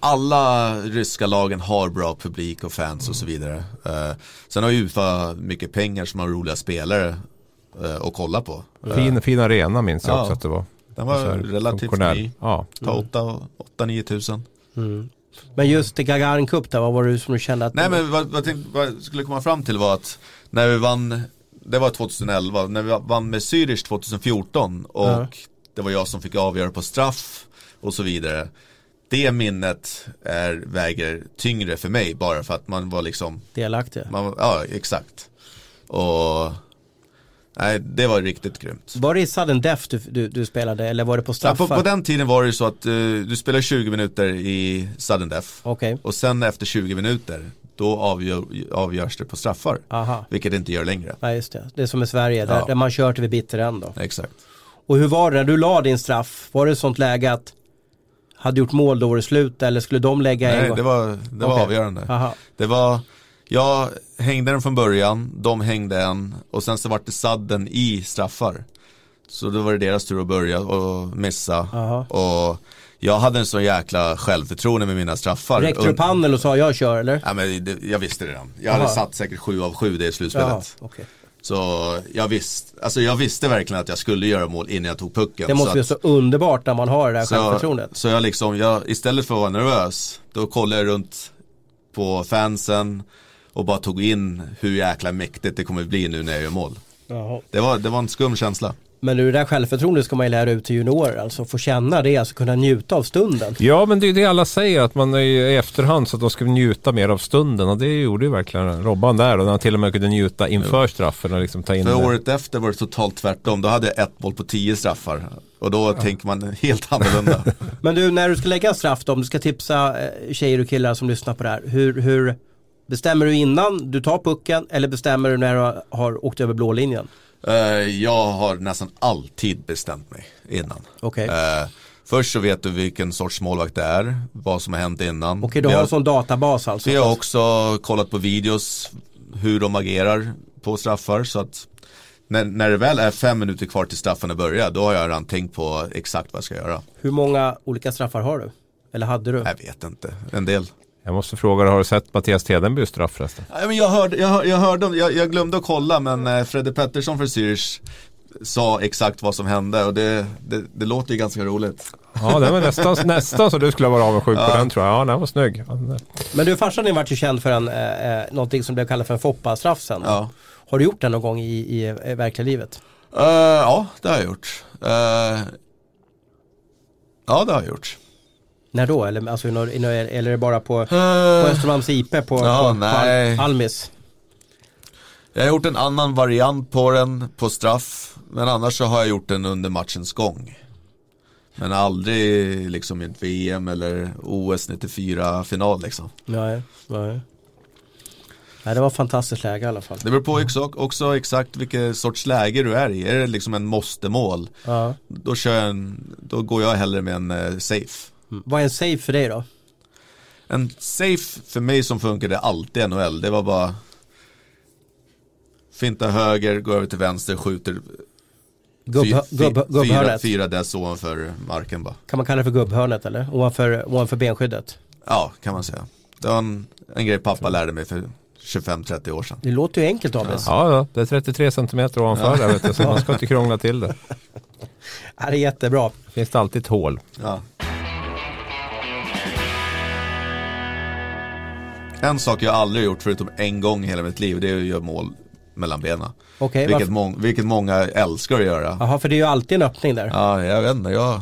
alla ryska lagen har bra publik och fans och så vidare. Uh, sen har U F A mycket pengar som har roliga spelare uh, att kolla på. Fin, uh, fin arena minns jag ja, också att det var. Den var här, relativt ny. Ja. Ta åtta nio tusen. Mm. Men just det Gagarin Cup där, vad var det som du kände att... Nej, men vad, vad, tänkte, vad jag skulle komma fram till var att när vi vann, det var tjugoelva, när vi vann med Zürich tjugohundrafjorton och ja. Det var jag som fick avgöra på straff och så vidare. Det minnet är, väger tyngre för mig bara för att man var liksom... delaktig. Man, ja, exakt. Och... Nej, det var riktigt grymt. Var det i sudden death du, du, du spelade eller var det på straffar? Ja, på, på den tiden var det så att uh, du spelar tjugo minuter i sudden death. Okay. Och sen efter tjugo minuter då avgör, avgörs det på straffar. Aha. Vilket det inte gör längre. Ja, just det. Det är som i Sverige där, ja. där man kör till vid bitter ändå. Exakt. Och hur var det när du la din straff? Var det ett sånt läge att hade gjort mål då var det slut eller skulle de lägga Nej, en gång? det var, det var okay. avgörande. Aha. Det var, jag hängde den från början, de hängde en och sen så var det sadden i straffar. Så då var det deras tur att börja och missa. Aha. Och jag hade en så jäkla självförtroende med mina straffar. Räckte du pannel och sa jag kör eller? Ja, men det, jag visste det redan. Jag Aha. hade satt säkert sju av sju det i slutspelet. Aha, okay. Så jag visste, alltså jag visste verkligen att jag skulle göra mål innan jag tog pucken. Det måste ju så, så underbart när man har det där så, självförtroendet. Så jag liksom, jag, istället för att vara nervös, då kollade jag runt på fansen och bara tog in hur jäkla mäktigt det kommer bli nu när jag gör mål. Jaha. Det var, det var en skum känsla. Men det där självförtroendet ska man ju lära ut till juniorer, alltså få känna det, alltså kunna njuta av stunden. Ja, men det är det alla säger, att man är i efterhand så att de ska njuta mer av stunden, och det gjorde ju verkligen Robban där, och när han till och med kunde njuta inför straffen och liksom ta in För det. året efter var det totalt tvärtom, då hade jag ett mål på tio straffar och då ja. tänker man helt annorlunda. Men du, när du ska lägga en straff då, om du ska tipsa tjejer och killar som lyssnar på det här, hur, hur bestämmer du innan du tar pucken eller bestämmer du när du har åkt över blålinjen? Uh, jag har nästan alltid bestämt mig innan. Okay. Uh, först så vet du vilken sorts målvakt det är, vad som har hänt innan. Okej, okay, du har, har en sån databas alltså? Vi har också kollat på videos hur de agerar på straffar, så att när, när det väl är fem minuter kvar till straffen att börja, då har jag redan tänkt på exakt vad jag ska göra. Hur många olika straffar har du? Eller hade du? Jag vet inte, en del. Jag måste fråga, har du sett Mattias Tedenby straff förresten? Ja, men jag, hörde, jag, jag, hörde, jag, jag glömde att kolla, men eh, Fredde Pettersson för Zürich sa exakt vad som hände, och det, det, det låter ju ganska roligt. Ja, det var nästan, nästan så du skulle vara avundsjuk ja. på den, tror jag. Ja, den var snygg. Men du, farsan din vart ju känd för en, eh, någonting som blev kallat för en Foppa-straff sen. Ja. Har du gjort den någon gång i, i, i verkliga livet? Uh, ja, det har jag gjort. Uh, ja, det har jag gjort. När då? Eller, alltså, eller är det bara på, uh, på Östermalms I P på, ja, på, nej. på Almis? Jag har gjort en annan variant på den på straff, men annars så har jag gjort den under matchens gång. Men aldrig liksom i ett V M eller O S nittiofyra final liksom. Nej, nej. Nej, det var fantastiskt läge i alla fall. Det beror på också, också exakt vilket sorts läge du är i. Är det liksom en måste-mål, ja. då, kör jag en, då går jag hellre med en uh, safe. Mm. Vad är en safe för dig då? En safe för mig som funkar det alltid N H L. Det var bara finta höger, gå över till vänster, skjuter Gubb, fy, gubb, fy, gubb, fyra, fyra dess ovanför marken bara. Kan man kalla det för gubbhörnet eller? Ovanför, ovanför benskyddet? Ja, kan man säga. Det var en, en grej pappa lärde mig för tjugofem trettio år sedan. Det låter ju enkelt, Abis. Ja, ja, det är trettiotre centimeter ovanför ja. där, vet du, så man ska inte krångla till det. Ja, det är jättebra. Finns det alltid ett hål. Ja. En sak jag aldrig gjort förutom en gång i hela mitt liv, det är att göra mål mellan benen. Okay, vilket, må- vilket många älskar att göra. Jaha, för det är ju alltid en öppning där. Ja, jag vet inte, jag...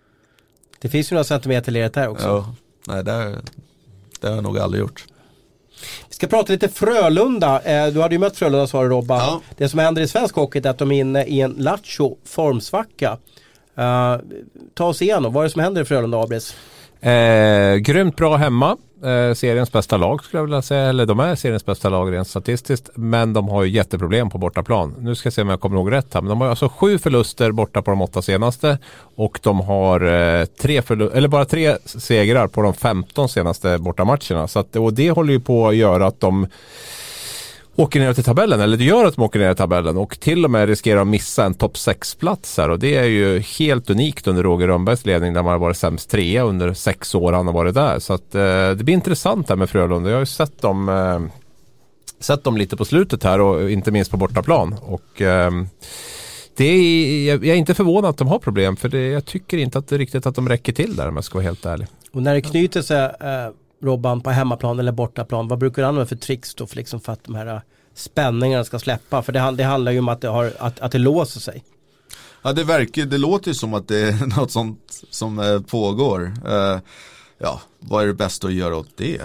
Det finns ju några centimeter ledigt här också. Ja, nej, det, det har jag nog aldrig gjort. Vi ska prata lite Frölunda. Du hade ju mött Frölunda, sa du, Robban. Ja. Det som händer i svensk hockey är att de är inne i en lattjo formsvacka. Uh, ta oss igenom, vad är det som händer i Frölunda, Abris? Eh, grymt bra hemma. Eh, seriens bästa lag skulle jag vilja säga. Eller de är seriens bästa lag rent statistiskt. Men de har ju jätteproblem på bortaplan. Nu ska jag se om jag kommer ihåg rätt här. Men de har alltså sju förluster borta på de åtta senaste. Och de har eh, tre förlu- eller bara tre segrar på de femton senaste bortamatcherna. Så att, och det håller ju på att göra att de åker ner till tabellen, eller det gör att de åker ner i tabellen och till och med riskerar att missa en topp sex-plats här, och det är ju helt unikt under Roger Rönnbergs ledning där man har varit sämst trea under sex år han har varit där, så att eh, det blir intressant här med Frölunda. Jag har ju sett dem eh, sett dem lite på slutet här och inte minst på bortaplan, och eh, det är, jag är inte förvånad att de har problem, för det, jag tycker inte att det är riktigt att de räcker till där om jag ska vara helt ärlig. Och när det knyter sig eh... Robban, på hemmaplan eller bortaplan, vad brukar du använda för tricks då för, liksom för att de här spänningarna ska släppa? För det, det handlar ju om att det, har, att, att det låser sig. Ja, det verkar, det låter ju som att det är något sånt som eh, pågår. Eh, ja, vad är det bästa att göra åt det?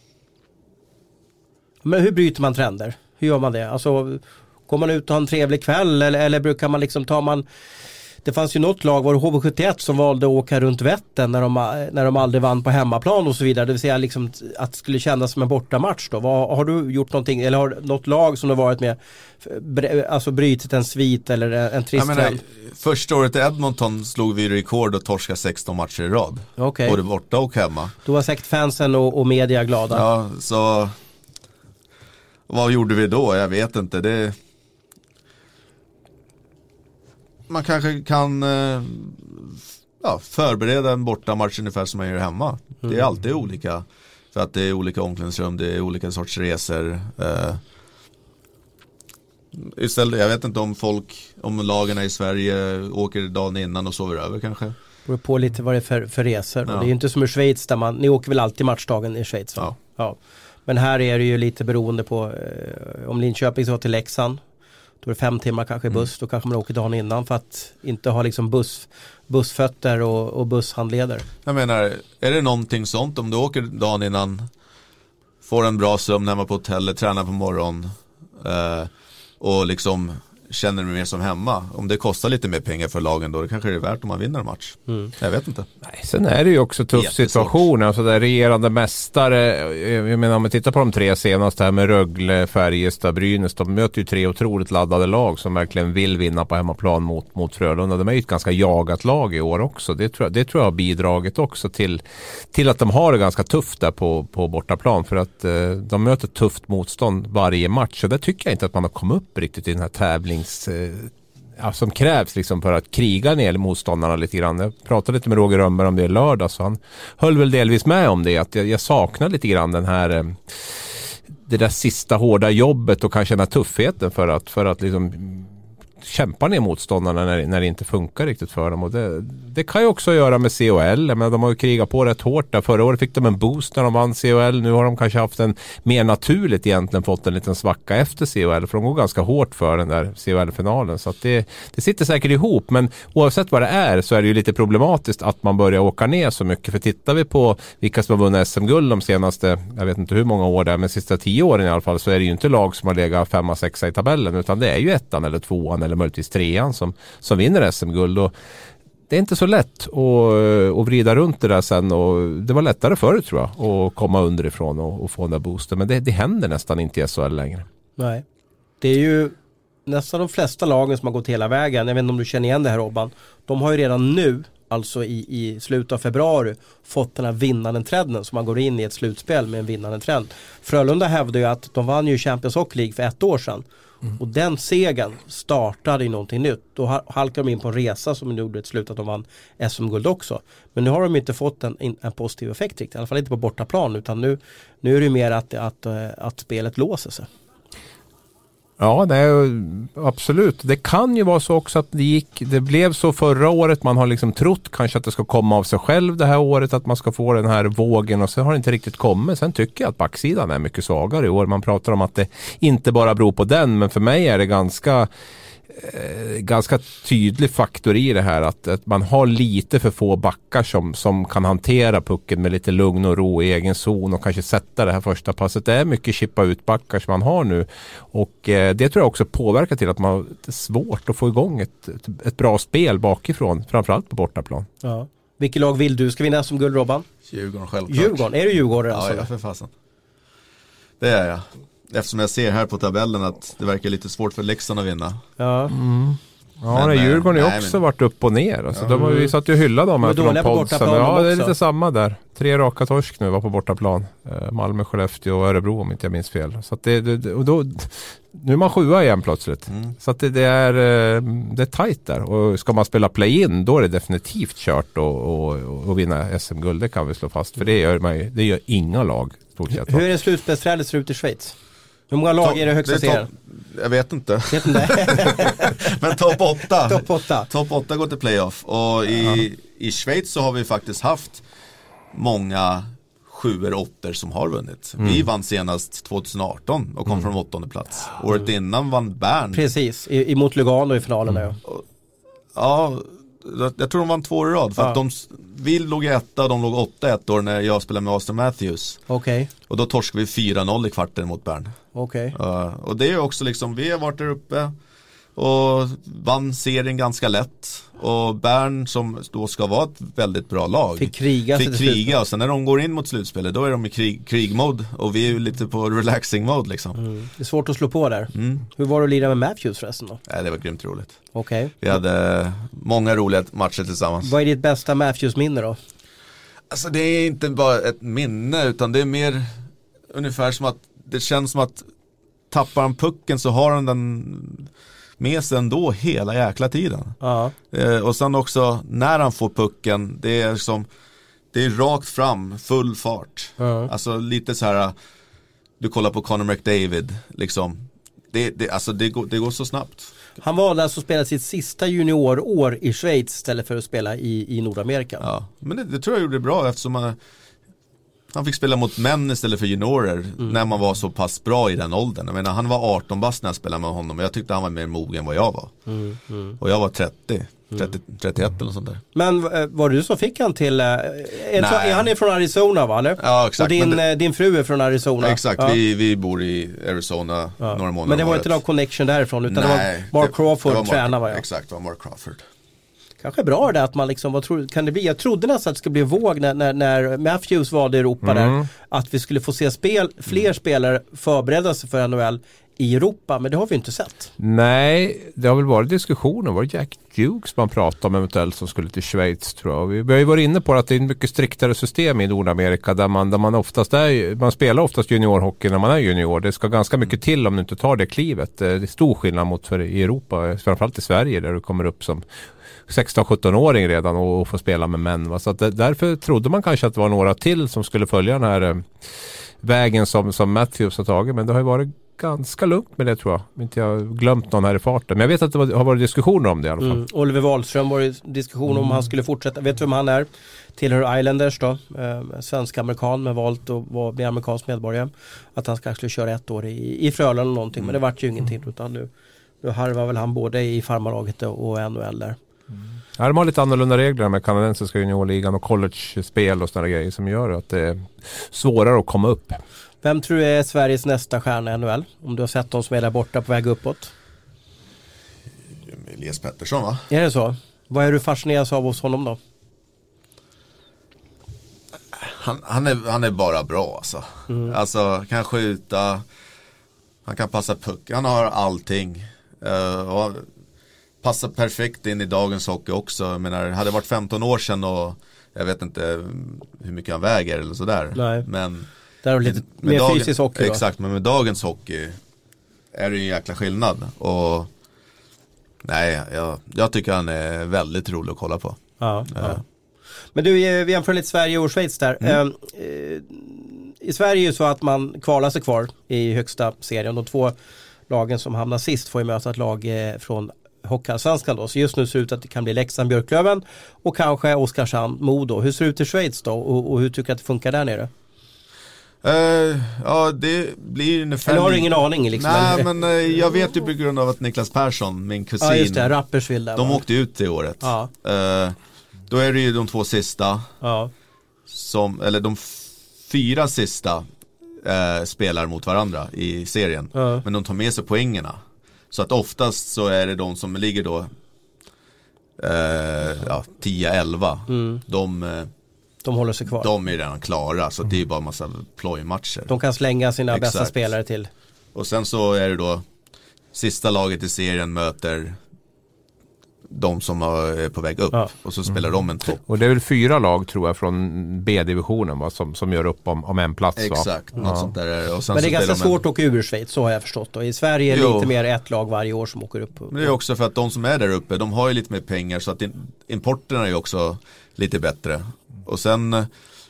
Men hur bryter man trender? Hur gör man det? Alltså, går man ut och har en trevlig kväll eller, eller brukar man liksom ta man... Det fanns ju något lag, var det H V sjuttioett, som valde att åka runt Vättern när de, när de aldrig vann på hemmaplan och så vidare. Det vill säga liksom att det skulle kännas som en bortamatch då. Vad, har du gjort någonting, eller har något lag som har varit med, alltså brytit en svit eller en trist trend? Första året i Edmonton slog vi rekord och torska sexton matcher i rad. Okay. Både borta och hemma. Då var säkert fansen och, och media glada. Ja, så vad gjorde vi då? Jag vet inte. Det... Man kanske kan eh, ja, förbereda en bortamatch ungefär som man gör hemma. Mm. Det är alltid olika. För att det är olika omklädningsrum, det är olika sorts resor. Eh, istället, jag vet inte om folk, om lagarna i Sverige åker dagen innan och sover över kanske. Det beror på lite vad det är för, för resor. Ja. Det är ju inte som i Schweiz där man, ni åker väl alltid matchdagen i Schweiz? Ja. Ja. Men här är det ju lite beroende på eh, om Linköping ska till Leksand. Då är det fem timmar kanske i buss. Mm. Då kanske man åker dagen innan för att inte ha liksom buss, bussfötter och, och busshandleder. Jag menar, är det någonting sånt om du åker dagen innan, får en bra sömn hemma på hotellet, tränar på morgon eh, och liksom känner mig mer som hemma. Om det kostar lite mer pengar för lagen då, det kanske är värt om man vinner en match. Mm. Jag vet inte. Nej, sen är det ju också tuff Jättesvårt. situation. Alltså där regerande mästare, jag menar om vi tittar på de tre senaste här med Rögle, Färjestad, Brynäs, de möter ju tre otroligt laddade lag som verkligen vill vinna på hemmaplan mot, mot Frölunda. De är ju ett ganska jagat lag i år också. Det tror jag, det tror jag har bidragit också till, till att de har det ganska tufft där på, på bortaplan, för att eh, de möter tufft motstånd varje match, och det tycker jag inte att man har kommit upp riktigt i den här tävlingen. Ja, som krävs liksom för att kriga ner motståndarna lite grann. Jag pratade lite med Roger Rönnberg om det i lördag, så han höll väl delvis med om det, att jag, jag saknar lite grann den här det där sista hårda jobbet och kanske den här tuffheten för att, för att liksom kämpa ner motståndarna när, när det inte funkar riktigt för dem, och det, det kan ju också göra med C H L, men de har ju krigat på rätt hårt där. Förra året fick de en boost när de vann C H L, nu har de kanske haft en mer naturligt egentligen fått en liten svacka efter C H L, för de går ganska hårt för den där C H L-finalen, så att det, det sitter säkert ihop, men oavsett vad det är så är det ju lite problematiskt att man börjar åka ner så mycket, för tittar vi på vilka som har vunnit S M-guld de senaste, jag vet inte hur många år där, men sista tio åren i alla fall, så är det ju inte lag som har legat femma, sexa i tabellen, utan det är ju ettan eller tvåan eller möjligtvis trean som, som vinner S M-guld, och det är inte så lätt att, att vrida runt det där sen, och det var lättare förut tror jag att komma underifrån och, och få den där boosten, men det, det händer nästan inte i S H L längre. Nej, det är ju nästan de flesta lagen som har gått hela vägen. Jag vet inte om du känner igen det här, Robban, de har ju redan nu, alltså i, i slutet av februari, fått den här vinnande trenden, som man går in i ett slutspel med en vinnande trend. Frölunda hävdade ju att de vann ju Champions Hockey League för ett år sedan. Mm. Och den segern startade i någonting nytt. Då halkade de in på en resa som gjorde ett slut att de vann S M-guld också. Men nu har de inte fått en, en positiv effekt riktigt. I alla fall inte på bortaplan, utan nu, nu är det mer att, att, att spelet låser sig. Ja, det är, absolut. Det kan ju vara så också att det gick, det blev så förra året. Man har liksom trott kanske att det ska komma av sig själv det här året, att man ska få den här vågen, och sen har det inte riktigt kommit. Sen tycker jag att backsidan är mycket svagare i år. Man pratar om att det inte bara beror på den, men för mig är det ganska eh, ganska tydlig faktor i det här att, att man har lite för få backar som, som kan hantera pucken med lite lugn och ro i egen zon och kanske sätta det här första passet. Det är mycket chippa ut backar som man har nu och eh, det tror jag också påverkar till att man har svårt att få igång ett, ett, ett bra spel bakifrån, framförallt på bortaplan. Ja. Vilket lag vill du ska vinna som guld, Robban? Djurgården självklart. Djurgården, är du Djurgården alltså? Ja, ja, för fasen. Det är jag. Eftersom jag ser här på tabellen att det verkar lite svårt för Leksand att vinna. Ja. Mm. Ja, men, Djurgården har också men... varit varit upp och ner. Alltså, Ja. de har ju satt ju hylla dem Men efter dåliga de på podsen. bortaplan Ja, det är också. lite samma där. Tre raka torsk nu var på bortaplan. Eh, Malmö, Skellefteå och Örebro om inte jag minns fel. Så att det, det, och då, nu är man sjua igen plötsligt. Mm. Så att det, det, är, det är tajt där. Och ska man spela play-in då är det definitivt kört och, och, och vinna S M-guld. Det kan vi slå fast. För det gör, man ju, det gör inga lag. Stort Hur är det slutspelsträdet ser ut i Schweiz? Hur många lag är det högsta serien? Jag vet inte. Vet inte. Men topp åtta. Topp åtta. Topp åtta går till playoff. Och i, ja. i Schweiz så har vi faktiskt haft många sjuor och åttor som har vunnit. Mm. Vi vann senast tjugo arton och kom mm. från åttonde plats. Året mm. innan vann Bern. Precis, I, emot Lugano i finalen. Mm. Och, ja, jag tror de vann två i rad. För ja. att de, vi låg etta och de låg åtta ett år när jag spelade med Austin Matthews. Okej. Okay. Och då torskade vi fyra noll i kvarten mot Bern. Okej. Okay. Uh, och det är också liksom, vi har varit där uppe och vann serien ganska lätt. Och Bern som då ska vara ett väldigt bra lag fick kriga, fick kriga och sen när de går in mot slutspelet då är de i krig, krigmode och vi är ju lite på relaxing mode liksom. Mm. Det är svårt att slå på där. Mm. Hur var det att lira med Matthews förresten då? Ja, det var grymt roligt. Okej. Okay. Vi hade många roliga matcher tillsammans. Vad är ditt bästa Matthews-minne då? Alltså det är inte bara ett minne utan det är mer ungefär som att det känns som att tappar han pucken så har han den med sig ändå hela jäkla tiden. Ja. Eh, och sen också när han får pucken det är som det är rakt fram, full fart. Ja. Alltså lite så här du kollar på Connor McDavid liksom. Det, det, alltså det går, det går så snabbt. Han var där som spelade sitt sista juniorår i Schweiz istället för att spela i, i Nordamerika. Ja, men det, det tror jag gjorde bra eftersom man, han fick spela mot män istället för juniorer mm. när man var så pass bra i den åldern. Jag menar, han var arton bast när jag spelade med honom och jag tyckte han var mer mogen än vad jag var. Mm. Mm. Och jag var trettio, trettio, trettioett eller sånt där. Men var det du som fick han till, är han är från Arizona va? Eller? Ja, exakt. Och din, det, din fru är från Arizona? Exakt, ja. vi, vi bor i Arizona ja. några månader. Men det var inte någon connection därifrån utan Nej, det var Mark Crawford det var Mark, tränare va? Ja. Exakt, det var Mark Crawford. Kanske bra det att man liksom, vad tror, kan det bli? Jag trodde nästan att det skulle bli våg när, när, när Matthews var i Europa mm. där. Att vi skulle få se spel, fler mm. spelare förbereda sig för N H L i Europa, men det har vi inte sett. Nej, det har väl varit diskussioner. Var det Jack Hughes man pratade om eventuellt som skulle till Schweiz tror jag. Vi har ju varit inne på att det är ett mycket striktare system i Nordamerika där man, där man oftast är, man spelar oftast juniorhockey när man är junior. Det ska ganska mycket till om du inte tar det klivet. Det är stor skillnad mot för i Europa, framförallt i Sverige där du kommer upp som sexton sjutton-åring redan och, och får spela med män. Va? Så att det, därför trodde man kanske att det var några till som skulle följa den här eh, vägen som, som Matthews har tagit. Men det har ju varit ganska lugnt med det tror jag. Inte jag har glömt någon här i farten. Men jag vet att det var, har varit diskussioner om det i alla fall. Mm. Oliver Wahlström var det diskussion mm. om han skulle fortsätta. Vet du vem han är? Tillhör Islanders då. Eh, svensk-amerikan men valt att bli amerikansk medborgare. Att han ska skulle köra ett år i, i Frölunda eller någonting. Mm. Men det vart ju ingenting utan nu, nu harvar väl han både i farmarlaget och N H L där. Mm. Ja, de har lite annorlunda regler med kanadensiska juniorligan och college-spel och sådana grejer som gör att det är svårare att komma upp. Vem tror du är Sveriges nästa stjärna i N H L? Om du har sett dem som är där borta på väg uppåt. Elias Pettersson va? Är det så? Vad är du fascinerad av hos honom då? Han, han, är, han är bara bra alltså. Mm. Alltså kan skjuta, han kan passa puck, han har allting. Uh, och passar perfekt in i dagens hockey också. Jag menar, det hade varit femton år sedan och jag vet inte hur mycket han väger eller sådär. Nej. Men det är lite mer dagen, fysisk hockey då. Exakt, men med dagens hockey är det en jäkla skillnad. Och nej, jag, jag tycker han är väldigt rolig att kolla på. Ja, ja. Ja. Men du, vi jämför lite Sverige och Schweiz där. Mm. Eh, I Sverige är det så att man kvalar sig kvar i högsta serien. De två lagen som hamnar sist får ju möta ett lag eh, från Hockeyallsvenskan då. Så just nu ser det ut att det kan bli Leksand, Björklöven och kanske Oskarshamn, Modo. Hur ser det ut i Schweiz då? Och, och hur tycker du att det funkar där nere? Uh, ja, det blir ungefär... Eller har du ingen aning liksom? Nej, men uh, jag vet ju på grund av att Niklas Persson, min kusin, ja, just det, Rapperswil, de åkte ut det året. Ja. Uh, då är det ju de två sista, ja. som, eller de f- fyra sista uh, spelar mot varandra i serien. Ja. Men de tar med sig poängerna. Så att oftast så är det de som ligger då uh, ja, tio elva. Mm. De... Uh, De håller sig kvar. De är redan klara, så det är ju bara en massa plojmatcher. De kan slänga sina Exakt. bästa spelare till. Och sen så är det då sista laget i serien möter de som är på väg upp. Ja. Och så spelar mm. de en topp. Och det är väl fyra lag tror jag från B-divisionen va, som, som gör upp om, om en plats. Exakt, va? något Ja. sånt där. Och sen men det är ganska de svårt en... att åka ur Schweiz, så har jag förstått. Och i Sverige är det jo. lite mer ett lag varje år som åker upp. Men det är också för att de som är där uppe, de har ju lite mer pengar, så att importerna är ju också lite bättre. Och sen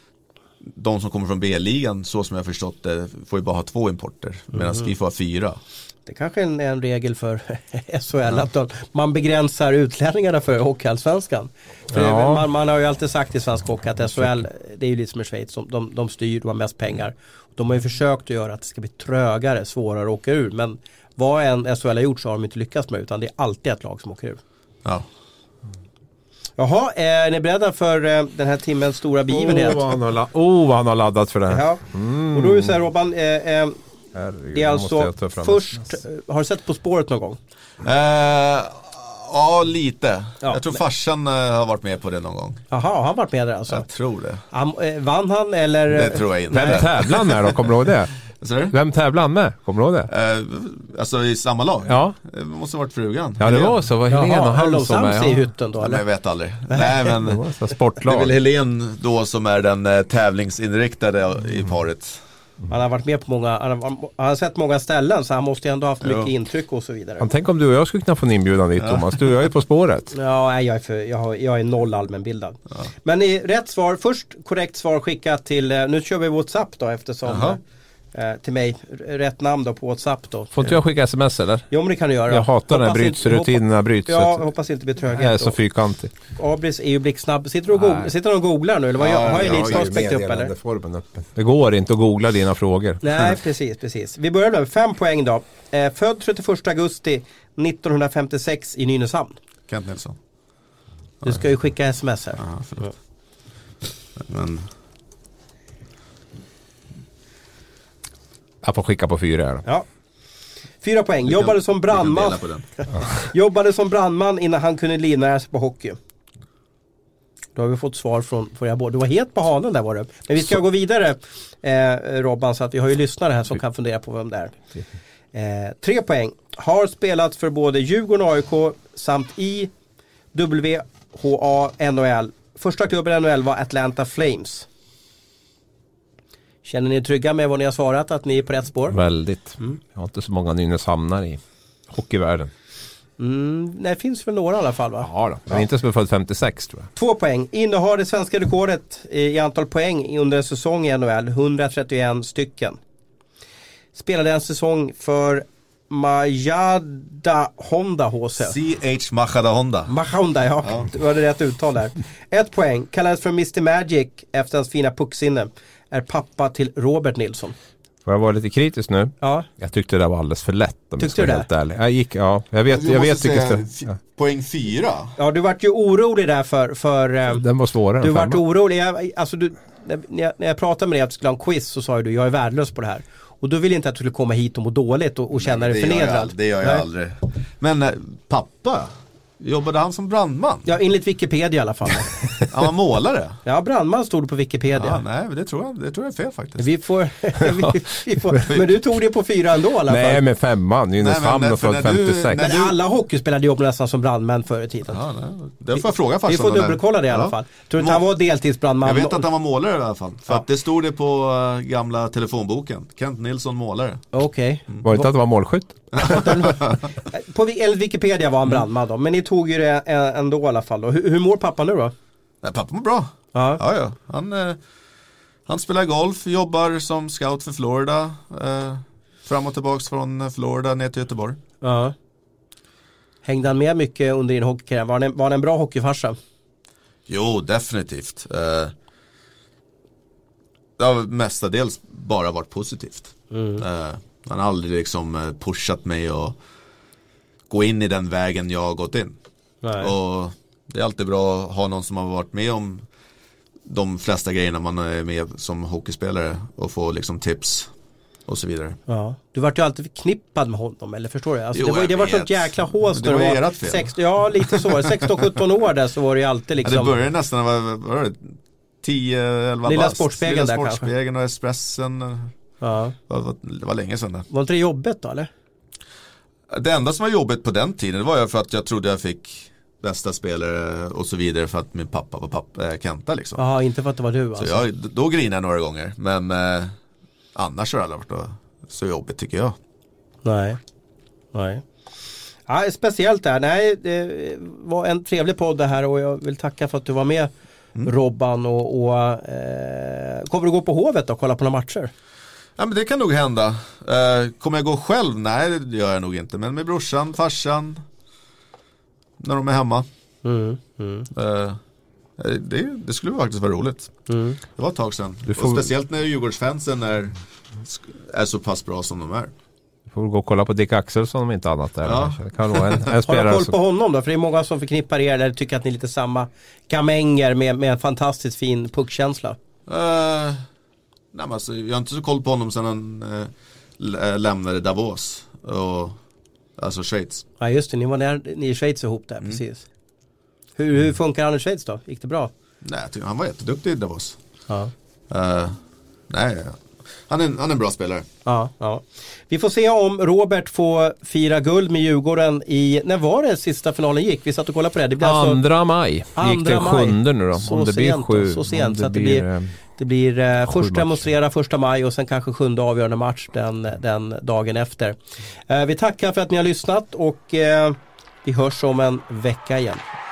de som kommer från B-ligan, så som jag har förstått det, får ju bara ha två importer, medan mm. vi får ha fyra. Det kanske är en, en regel för S H L ja. Att de, man begränsar utlänningarna för hockeyallsvenskan. För ja. man, man har ju alltid sagt i svensk hockey att S H L, det är ju lite som i Schweiz, de, de styr, de har mest pengar. De har ju försökt att göra att det ska bli trögare, svårare att åka ur, men vad en S H L har gjort så har de inte lyckats med, utan det är alltid ett lag som åker ur. Ja. Jaha, är ni beredda för eh, den här timmens stora begivenhet? Åh, oh, han, la- oh, han har laddat för det här. Ja. Mm. Och då är det så här, Robban, eh, eh, Herregud, det är alltså först, har du sett På spåret någon gång? Uh, ja, lite. Ja, jag tror men... farsan uh, har varit med på det någon gång. Jaha, har han varit med där alltså? Jag tror det. Han, eh, vann han eller? Det tror jag inte. Vem tävlar han med då, kommer du ihåg det? Vem tävlar han med? Kommer du ihåg det? Uh, alltså i samma lag? Ja. Det måste ha varit frugan. Ja, det var så. Var Helene och han som är... Ja. i hytten då, eller? Jag vet aldrig. Nej, men det var så sportlag. Det är väl Helene då som är den uh, tävlingsinriktade i paret. Han har varit med på många, han har, han har sett många ställen, så han måste ju ändå ha haft mycket jo. intryck och så vidare. Han tänk om du och jag skulle kunna få en inbjudan dit, ja. Thomas. Du är ju På spåret. Ja, jag är, för, jag, har, jag är noll allmänbildad. Ja. Men i rätt svar, först korrekt svar skickat till, nu kör vi WhatsApp då eftersom eh, till mig, rätt namn då på WhatsApp då. Får inte jag skicka sms eller? Jo, men det kan du göra. Jag hatar när bryts, rutinerna bryts. Ja, jag hoppas inte blir tröghet. Jag är så fyrkantig. Abris är ju blixtsnabb. Sitter du och, googl- sitter och googlar nu? Eller vad, ja, har jag ditt aspekt upp eller? Öppen. Det går inte att googla dina frågor. Nej, precis, precis. Vi börjar med fem poäng då. Eh, född trettioförsta augusti nittonhundrafemtiosex i Nynäshamn. Kent Nilsson. Du ska ju skicka sms här. Ja, förlåt. Men... Jag får skicka på fyra här då. Ja. Fyra poäng. Kan, Jobbade som brandman. Jobbade som brandman innan han kunde livnära sig på hockey. Då har vi fått svar från, från jag båda. Du var helt på hanen där var du. Men vi ska så. gå vidare eh, Robban, så att vi har ju lyssnare här som kan fundera på vem det är. Eh, tre poäng. Har spelat för både Djurgården och A I K samt i W H A N H L. Första klubben i N H L var Atlanta Flames. Känner ni trygga med vad ni har svarat, att ni är på rätt spår? Väldigt. Mm. Jag har inte så många Nynäshamnar i hockeyvärlden. Mm, nej, det finns väl några i alla fall va? Ja då, men ja. Inte som är född femtiosex tror jag. Två poäng. Innehar det svenska rekordet i antal poäng under en säsong i N H L. hundratrettioen stycken. Spelade en säsong för Majada Honda H C. C H Majada Honda. Majada, ja. ja. Du hade rätt uttal där. Ett poäng. Kallades för mister Magic efter hans fina pucksinne. Är pappa till Robert Nilsson. Får jag vara lite kritisk nu? Ja. Jag tyckte det var alldeles för lätt. Om tyckte du det? Helt ärlig. Jag gick, ja. Jag vet, jag, jag vet säga, det, f- poäng fyra. Ja, du vart ju orolig där för... för den var svårare. Du vart orolig. Jag, alltså du, när, jag, när jag pratade med dig att du skulle ha en quiz så sa du jag är värdelös på det här. Och du ville inte att du skulle komma hit och må dåligt och, och känna dig förnedrad. Det gör jag Nej. aldrig. Men äh, pappa... Jobbade han som brandman? Ja, enligt Wikipedia i alla fall. Han var målare? Ja, brandman stod det på Wikipedia. Ja, nej, det tror jag, det tror jag är fel faktiskt. Vi får, vi, vi får, men du tog det på fyra ändå i alla fall. Nej, med femman. Nynäshamn och från femtiosex. Men du, alla hockeyspelare jobbade nästan som brandmän förr i tiden. Ja, nej. Det får jag fråga farsan. Vi får dubbelkolla det i alla ja. fall. Tror inte han var deltidsbrandman? Jag vet att han var målare i alla fall. För ja. att det stod det på uh, gamla telefonboken. Kent Nilsson målare. Okej. Okay. Mm. Var det inte att det var målskytt? På Wikipedia var han brandman då. Men ni tog ju det ändå i alla fall då. Hur, hur mår pappa nu då? Nej, pappa mår bra. Ja. Ja, ja. Han, eh, han spelar golf, jobbar som scout för Florida. Eh, fram och tillbaks från Florida ner till Göteborg. Ja. Hängde han med mycket under din hockeykarriär? Var han, var han en bra hockeyfarsa? Jo, definitivt. Eh, ja, mestadels bara varit positivt. Mm. Uh, han har aldrig liksom pushat mig och gå in i den vägen jag har gått in. Nej. Och det är alltid bra att ha någon som har varit med om de flesta grejerna man är med som hockeyspelare och få liksom tips och så vidare. Ja. Du var ju alltid förknippad med honom, eller förstår du? Alltså, Jo, det var, det var vet. sånt jäkla hås. Det var ert fel. sexton, ja, lite så. sexton sjutton år där så var det ju alltid liksom... Ja, det började nästan, vad var det? tio elva Lilla bast. Sportspegeln Lilla där Sportspegeln och Espressen. Ja. Det var, det var länge sedan det. Var inte det jobbigt då, eller? Det enda som var jobbigt på den tiden, det var ju för att jag trodde jag fick bästa spelare och så vidare för att min pappa var pappa, äh, Kenta liksom. Ja, inte för att det var du alltså. Så jag, då grinade jag några gånger. Men eh, annars har det aldrig varit så jobbigt tycker jag. Nej. Nej. Ja, speciellt där. Nej, det var en trevlig podd det här och jag vill tacka för att du var med, mm. Robban. Och, och eh, kommer du gå på Hovet då och kolla på några matcher? Ja, men det kan nog hända. Eh, kommer jag gå själv? Nej, det gör jag nog inte. Men med brorsan, farsan, när de är hemma. Mm. Mm. Eh, det, det skulle faktiskt vara roligt. Mm. Det var ett tag sedan. Får... Och speciellt när Djurgårdsfansen är, är så pass bra som de är. Du får gå och kolla på Dick Axelsson om inte annat där. Ja. Det kan vara en, en spelare. Har du koll på honom då? För det är många som förknippar er eller tycker att ni är lite samma gamänger med, med en fantastiskt fin puckkänsla. Uh, nej, men alltså, jag har inte så koll på honom sedan han uh, lämnade Davos. Och, alltså Schweiz. Ja just det, ni var där, ni i Schweiz ihop där, mm. precis. Hur, hur funkar han i Schweiz då? Gick det bra? Nej, jag tycker han var jätteduktig i Davos. Ja. Uh, nej, han är, han är en bra spelare. Ja, ja. Vi får se om Robert får fira guld med Djurgården i, när var det sista finalen gick? Vi satt och kollade på det. Det blir andra alltså, maj. Gick den sjunde nu då. Så om det blir sent, sju. så sent så det att det blir, blir, det blir eh, först match. demonstrera första maj och sen kanske sjunde avgörande match den, den dagen efter. Eh, vi tackar för att ni har lyssnat och eh, vi hörs om en vecka igen.